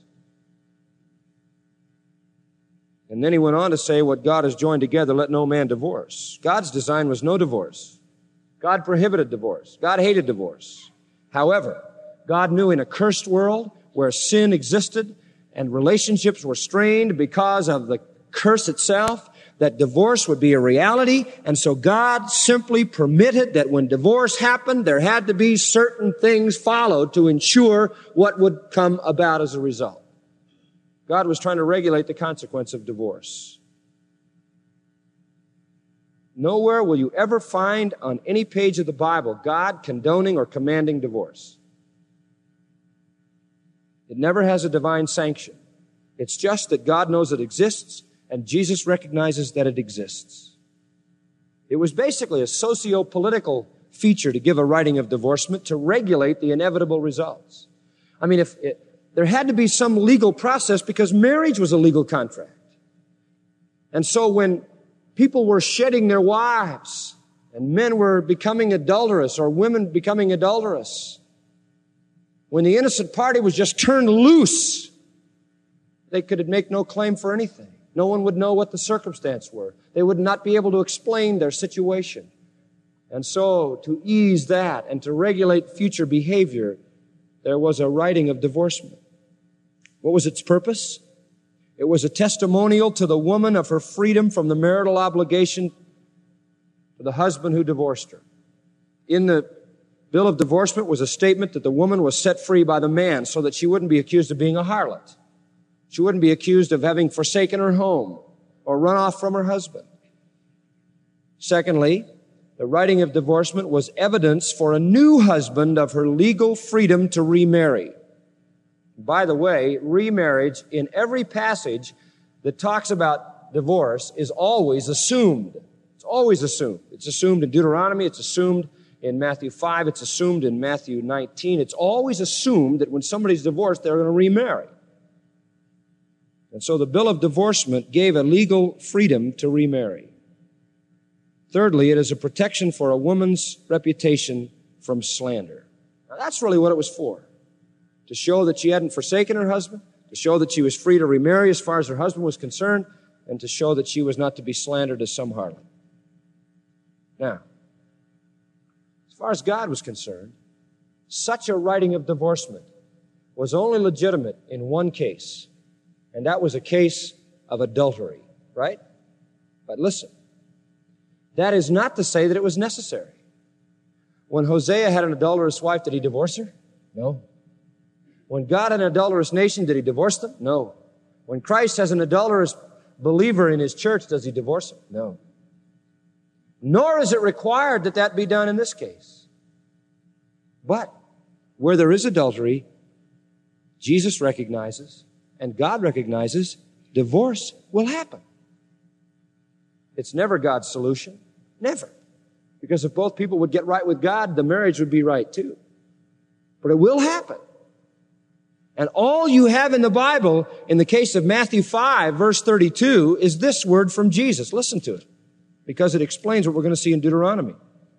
And then he went on to say, what God has joined together, let no man divorce. God's design was no divorce. God prohibited divorce. God hated divorce. However, God knew in a cursed world where sin existed and relationships were strained because of the curse itself, that divorce would be a reality, and so God simply permitted that when divorce happened, there had to be certain things followed to ensure what would come about as a result. God was trying to regulate the consequence of divorce. Nowhere will you ever find on any page of the Bible God condoning or commanding divorce. It never has a divine sanction. It's just that God knows it exists, and Jesus recognizes that it exists. It was basically a socio-political feature to give a writing of divorcement to regulate the inevitable results. I mean, if it, there had to be some legal process because marriage was a legal contract. And so when people were shedding their wives and men were becoming adulterous or women becoming adulterous, when the innocent party was just turned loose, they could make no claim for anything. No one would know what the circumstances were. They would not be able to explain their situation. And so, to ease that and to regulate future behavior, there was a writing of divorcement. What was its purpose? It was a testimonial to the woman of her freedom from the marital obligation to the husband who divorced her. In the bill of divorcement was a statement that the woman was set free by the man so that she wouldn't be accused of being a harlot. She wouldn't be accused of having forsaken her home or run off from her husband. Secondly, the writing of divorcement was evidence for a new husband of her legal freedom to remarry. By the way, remarriage in every passage that talks about divorce is always assumed. It's always assumed. It's assumed in Deuteronomy. It's assumed in Matthew five. It's assumed in Matthew nineteen. It's always assumed that when somebody's divorced, they're going to remarry. And so the bill of divorcement gave a legal freedom to remarry. Thirdly, it is a protection for a woman's reputation from slander. Now, that's really what it was for. To show that she hadn't forsaken her husband, to show that she was free to remarry as far as her husband was concerned, and to show that she was not to be slandered as some harlot. Now, as far as God was concerned, such a writing of divorcement was only legitimate in one case, and that was a case of adultery, right? But listen, that is not to say that it was necessary. When Hosea had an adulterous wife, did he divorce her? No. When God had an adulterous nation, did he divorce them? No. When Christ has an adulterous believer in his church, does he divorce him? No. Nor is it required that that be done in this case. But where there is adultery, Jesus recognizes and God recognizes divorce will happen. It's never God's solution. Never. Because if both people would get right with God, the marriage would be right too. But it will happen. And all you have in the Bible, in the case of Matthew five, verse thirty-two, is this word from Jesus. Listen to it, because it explains what we're going to see in Deuteronomy.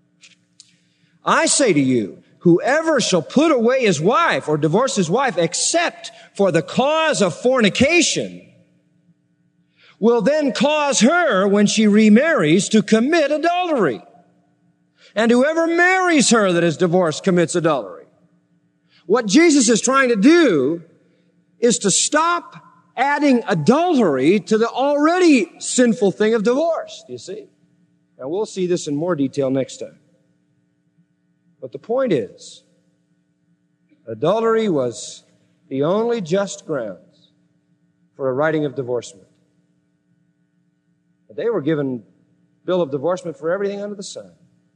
I say to you, whoever shall put away his wife or divorce his wife except for the cause of fornication will then cause her, when she remarries, to commit adultery. And whoever marries her that is divorced commits adultery. What Jesus is trying to do is to stop adding adultery to the already sinful thing of divorce. Do you see? And we'll see this in more detail next time. But the point is, adultery was the only just grounds for a writing of divorcement. But they were given bill of divorcement for everything under the sun.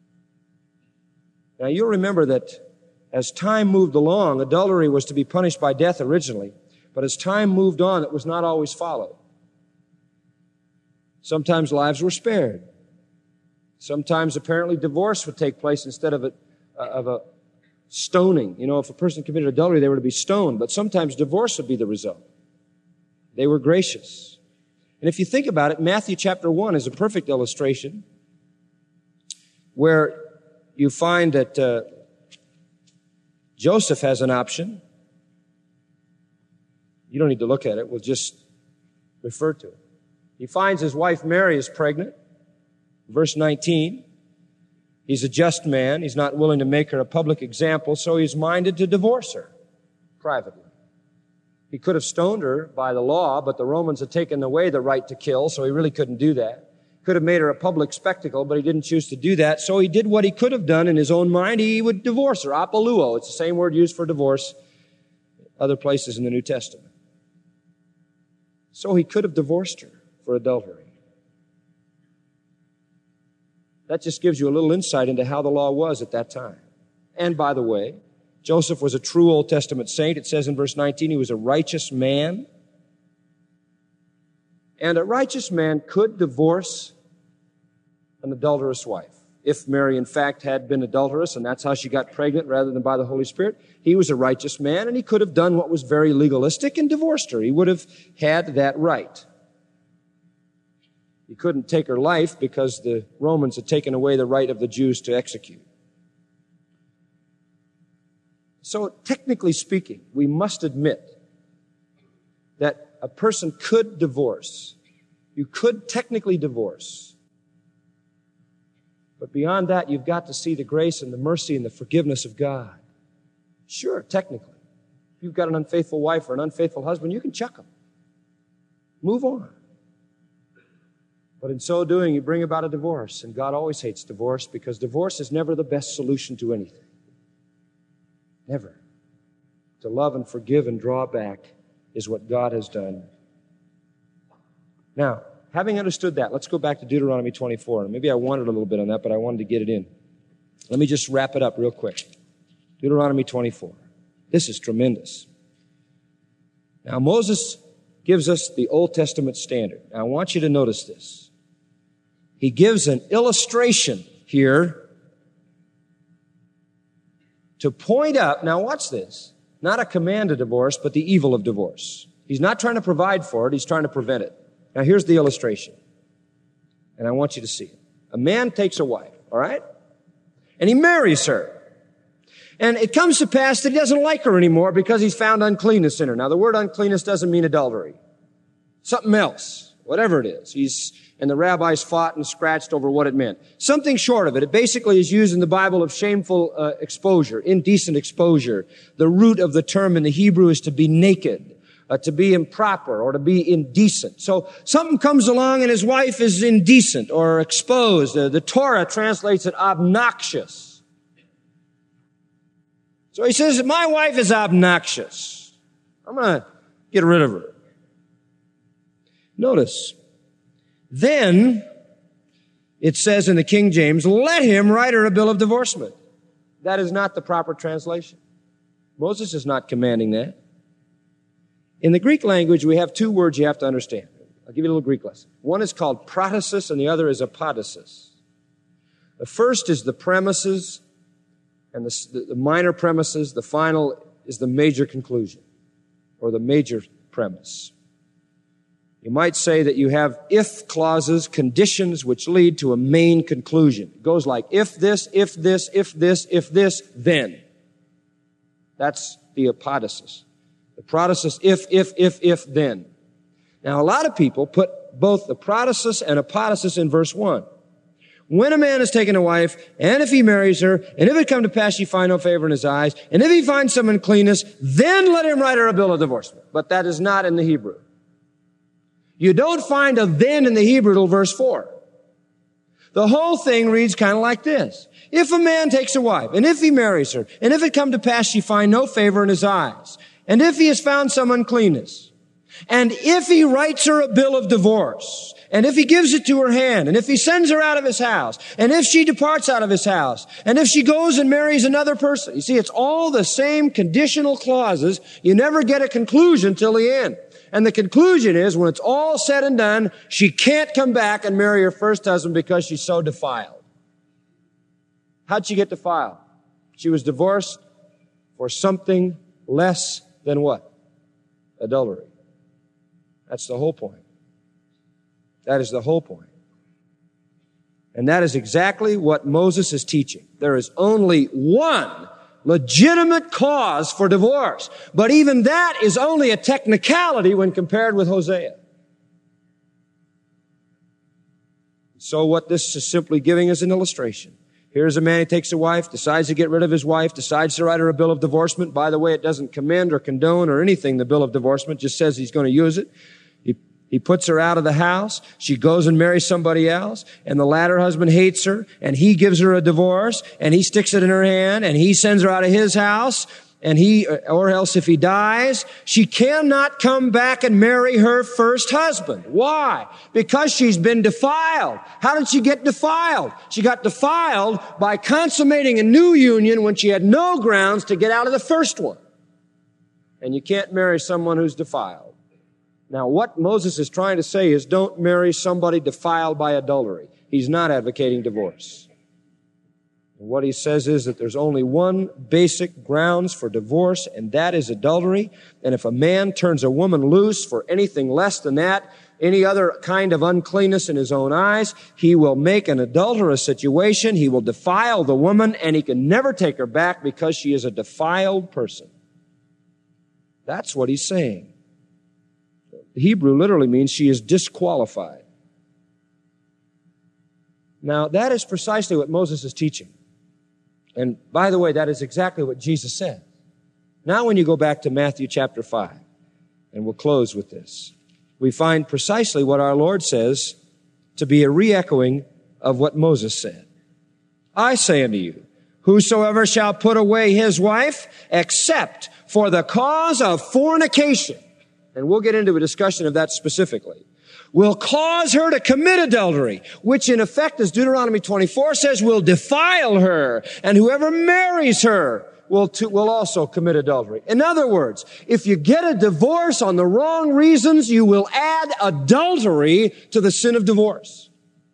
Now you'll remember that as time moved along, adultery was to be punished by death originally, but as time moved on, it was not always followed. Sometimes lives were spared. Sometimes apparently divorce would take place instead of a, of a stoning. You know, if a person committed adultery, they were to be stoned, but sometimes divorce would be the result. They were gracious. And if you think about it, Matthew chapter one is a perfect illustration where you find that uh, Joseph has an option. You don't need to look at it. We'll just refer to it. He finds his wife Mary is pregnant. Verse nineteen. He's a just man. He's not willing to make her a public example, so he's minded to divorce her privately. He could have stoned her by the law, but the Romans had taken away the right to kill, so he really couldn't do that. Could have made her a public spectacle, but he didn't choose to do that. So he did what he could have done in his own mind. He would divorce her. Apoluo. It's the same word used for divorce other places in the New Testament. So he could have divorced her for adultery. That just gives you a little insight into how the law was at that time. And by the way, Joseph was a true Old Testament saint. It says in verse nineteen, he was a righteous man. And a righteous man could divorce an adulterous wife. If Mary, in fact, had been adulterous, and that's how she got pregnant rather than by the Holy Spirit, he was a righteous man, and he could have done what was very legalistic and divorced her. He would have had that right. He couldn't take her life because the Romans had taken away the right of the Jews to execute. So, technically speaking, we must admit that a person could divorce. You could technically divorce. But beyond that, you've got to see the grace and the mercy and the forgiveness of God. Sure, technically. If you've got an unfaithful wife or an unfaithful husband, you can chuck them. Move on. But in so doing, you bring about a divorce. And God always hates divorce because divorce is never the best solution to anything. Never. To love and forgive and draw back is what God has done. Now, having understood that, let's go back to Deuteronomy twenty-four. And maybe I wanted a little bit on that, but I wanted to get it in. Let me just wrap it up real quick. Deuteronomy twenty-four. This is tremendous. Now, Moses gives us the Old Testament standard. Now, I want you to notice this. He gives an illustration here to point up, now watch this, not a command to divorce, but the evil of divorce. He's not trying to provide for it, he's trying to prevent it. Now here's the illustration, and I want you to see it. A man takes a wife, all right? And he marries her. And it comes to pass that he doesn't like her anymore because he's found uncleanness in her. Now the word uncleanness doesn't mean adultery. Something else, whatever it is. He's And the rabbis fought and scratched over what it meant. Something short of it. It basically is used in the Bible of shameful uh, exposure, indecent exposure. The root of the term in the Hebrew is to be naked, uh, to be improper, or to be indecent. So something comes along and his wife is indecent or exposed. Uh, the Torah translates it obnoxious. So he says, my wife is obnoxious. I'm going to get rid of her. Notice, then, it says in the King James, let him write her a bill of divorcement. That is not the proper translation. Moses is not commanding that. In the Greek language, we have two words you have to understand. I'll give you a little Greek lesson. One is called protasis and the other is apodosis. The first is the premises and the, the minor premises. The final is the major conclusion or the major premise. You might say that you have if clauses, conditions which lead to a main conclusion. It goes like, if this, if this, if this, if this, then. That's the apodosis. The protasis, if, if, if, if, then. Now, a lot of people put both the protasis and apodosis in verse one. When a man has taken a wife, and if he marries her, and if it come to pass she find no favor in his eyes, and if he finds some uncleanness, then let him write her a bill of divorcement. But that is not in the Hebrew. You don't find a then in the Hebrew till verse four. The whole thing reads kind of like this. If a man takes a wife, and if he marries her, and if it come to pass she find no favor in his eyes, and if he has found some uncleanness, and if he writes her a bill of divorce, and if he gives it to her hand, and if he sends her out of his house, and if she departs out of his house, and if she goes and marries another person. You see, it's all the same conditional clauses. You never get a conclusion till the end. And the conclusion is, when it's all said and done, she can't come back and marry her first husband because she's so defiled. How'd she get defiled? She was divorced for something less than what? Adultery. That's the whole point. That is the whole point. And that is exactly what Moses is teaching. There is only one legitimate cause for divorce. But even that is only a technicality when compared with Hosea. So what this is simply giving is an illustration. Here's a man who takes a wife, decides to get rid of his wife, decides to write her a bill of divorcement. By the way, it doesn't commend or condone or anything, the bill of divorcement, just says he's going to use it. He He puts her out of the house. She goes and marries somebody else. And the latter husband hates her. And he gives her a divorce. And he sticks it in her hand. And he sends her out of his house. And he, or else if he dies, she cannot come back and marry her first husband. Why? Because she's been defiled. How did she get defiled? She got defiled by consummating a new union when she had no grounds to get out of the first one. And you can't marry someone who's defiled. Now, what Moses is trying to say is don't marry somebody defiled by adultery. He's not advocating divorce. And what he says is that there's only one basic grounds for divorce, and that is adultery. And if a man turns a woman loose for anything less than that, any other kind of uncleanness in his own eyes, he will make an adulterous situation. He will defile the woman, and he can never take her back because she is a defiled person. That's what he's saying. The Hebrew literally means she is disqualified. Now, that is precisely what Moses is teaching. And by the way, that is exactly what Jesus said. Now, when you go back to Matthew chapter five, and we'll close with this, we find precisely what our Lord says to be a re-echoing of what Moses said. I say unto you, whosoever shall put away his wife, except for the cause of fornication, and we'll get into a discussion of that specifically, will cause her to commit adultery, which in effect, as Deuteronomy twenty-four says, will defile her, and whoever marries her will, to, will also commit adultery. In other words, if you get a divorce on the wrong reasons, you will add adultery to the sin of divorce.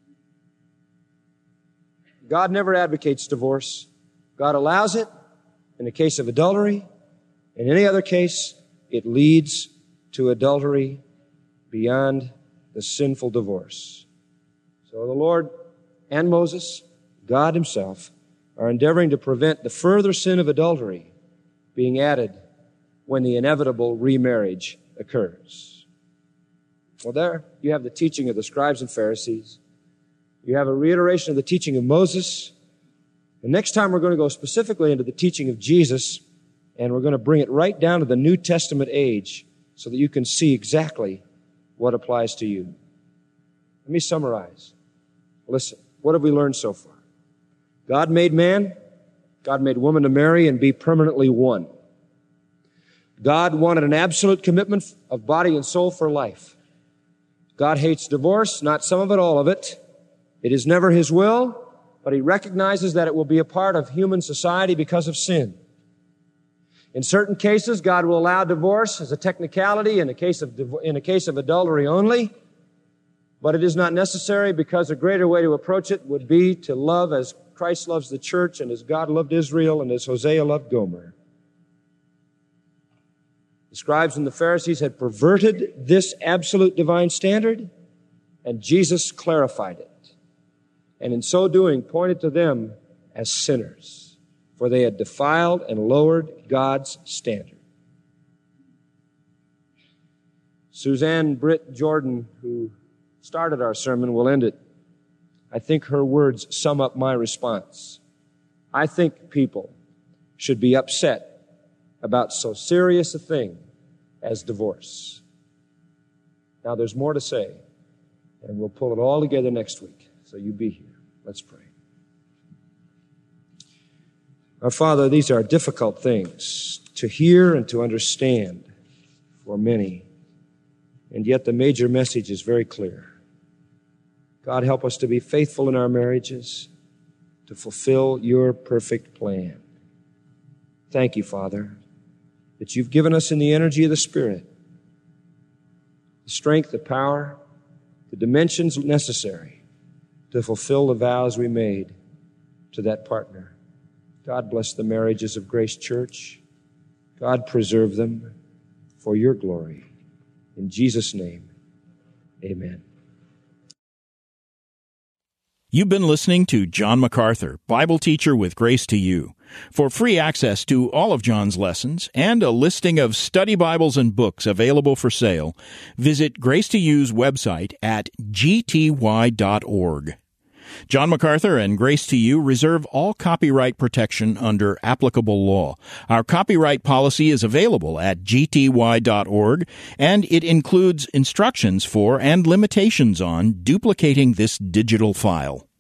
God never advocates divorce. God allows it in the case of adultery. In any other case, it leads to adultery beyond the sinful divorce. So the Lord and Moses, God himself, are endeavoring to prevent the further sin of adultery being added when the inevitable remarriage occurs. Well, there you have the teaching of the scribes and Pharisees. You have a reiteration of the teaching of Moses. The next time we're going to go specifically into the teaching of Jesus, and we're going to bring it right down to the New Testament age so that you can see exactly what applies to you. Let me summarize. Listen, what have we learned so far? God made man. God made woman to marry and be permanently one. God wanted an absolute commitment of body and soul for life. God hates divorce, not some of it, all of it. It is never his will, but he recognizes that it will be a part of human society because of sin. In certain cases, God will allow divorce as a technicality in a case of, in a case of adultery only, but it is not necessary because a greater way to approach it would be to love as Christ loves the church and as God loved Israel and as Hosea loved Gomer. The scribes and the Pharisees had perverted this absolute divine standard, and Jesus clarified it. And in so doing, pointed to them as sinners, for they had defiled and lowered God's standard. Suzanne Britt Jordan, who started our sermon, will end it. I think her words sum up my response. I think people should be upset about so serious a thing as divorce. Now, there's more to say, and we'll pull it all together next week. So you be here. Let's pray. Our Father, these are difficult things to hear and to understand for many, and yet the major message is very clear. God, help us to be faithful in our marriages, to fulfill your perfect plan. Thank you, Father, that you've given us in the energy of the Spirit the strength, the power, the dimensions necessary to fulfill the vows we made to that partner. God bless the marriages of Grace Church. God preserve them for your glory. In Jesus' name, amen. You've been listening to John MacArthur, Bible teacher with Grace to You. For free access to all of John's lessons and a listing of study Bibles and books available for sale, visit Grace to You's website at g t y dot org. John MacArthur and Grace to You reserve all copyright protection under applicable law. Our copyright policy is available at g t y dot org, and it includes instructions for and limitations on duplicating this digital file.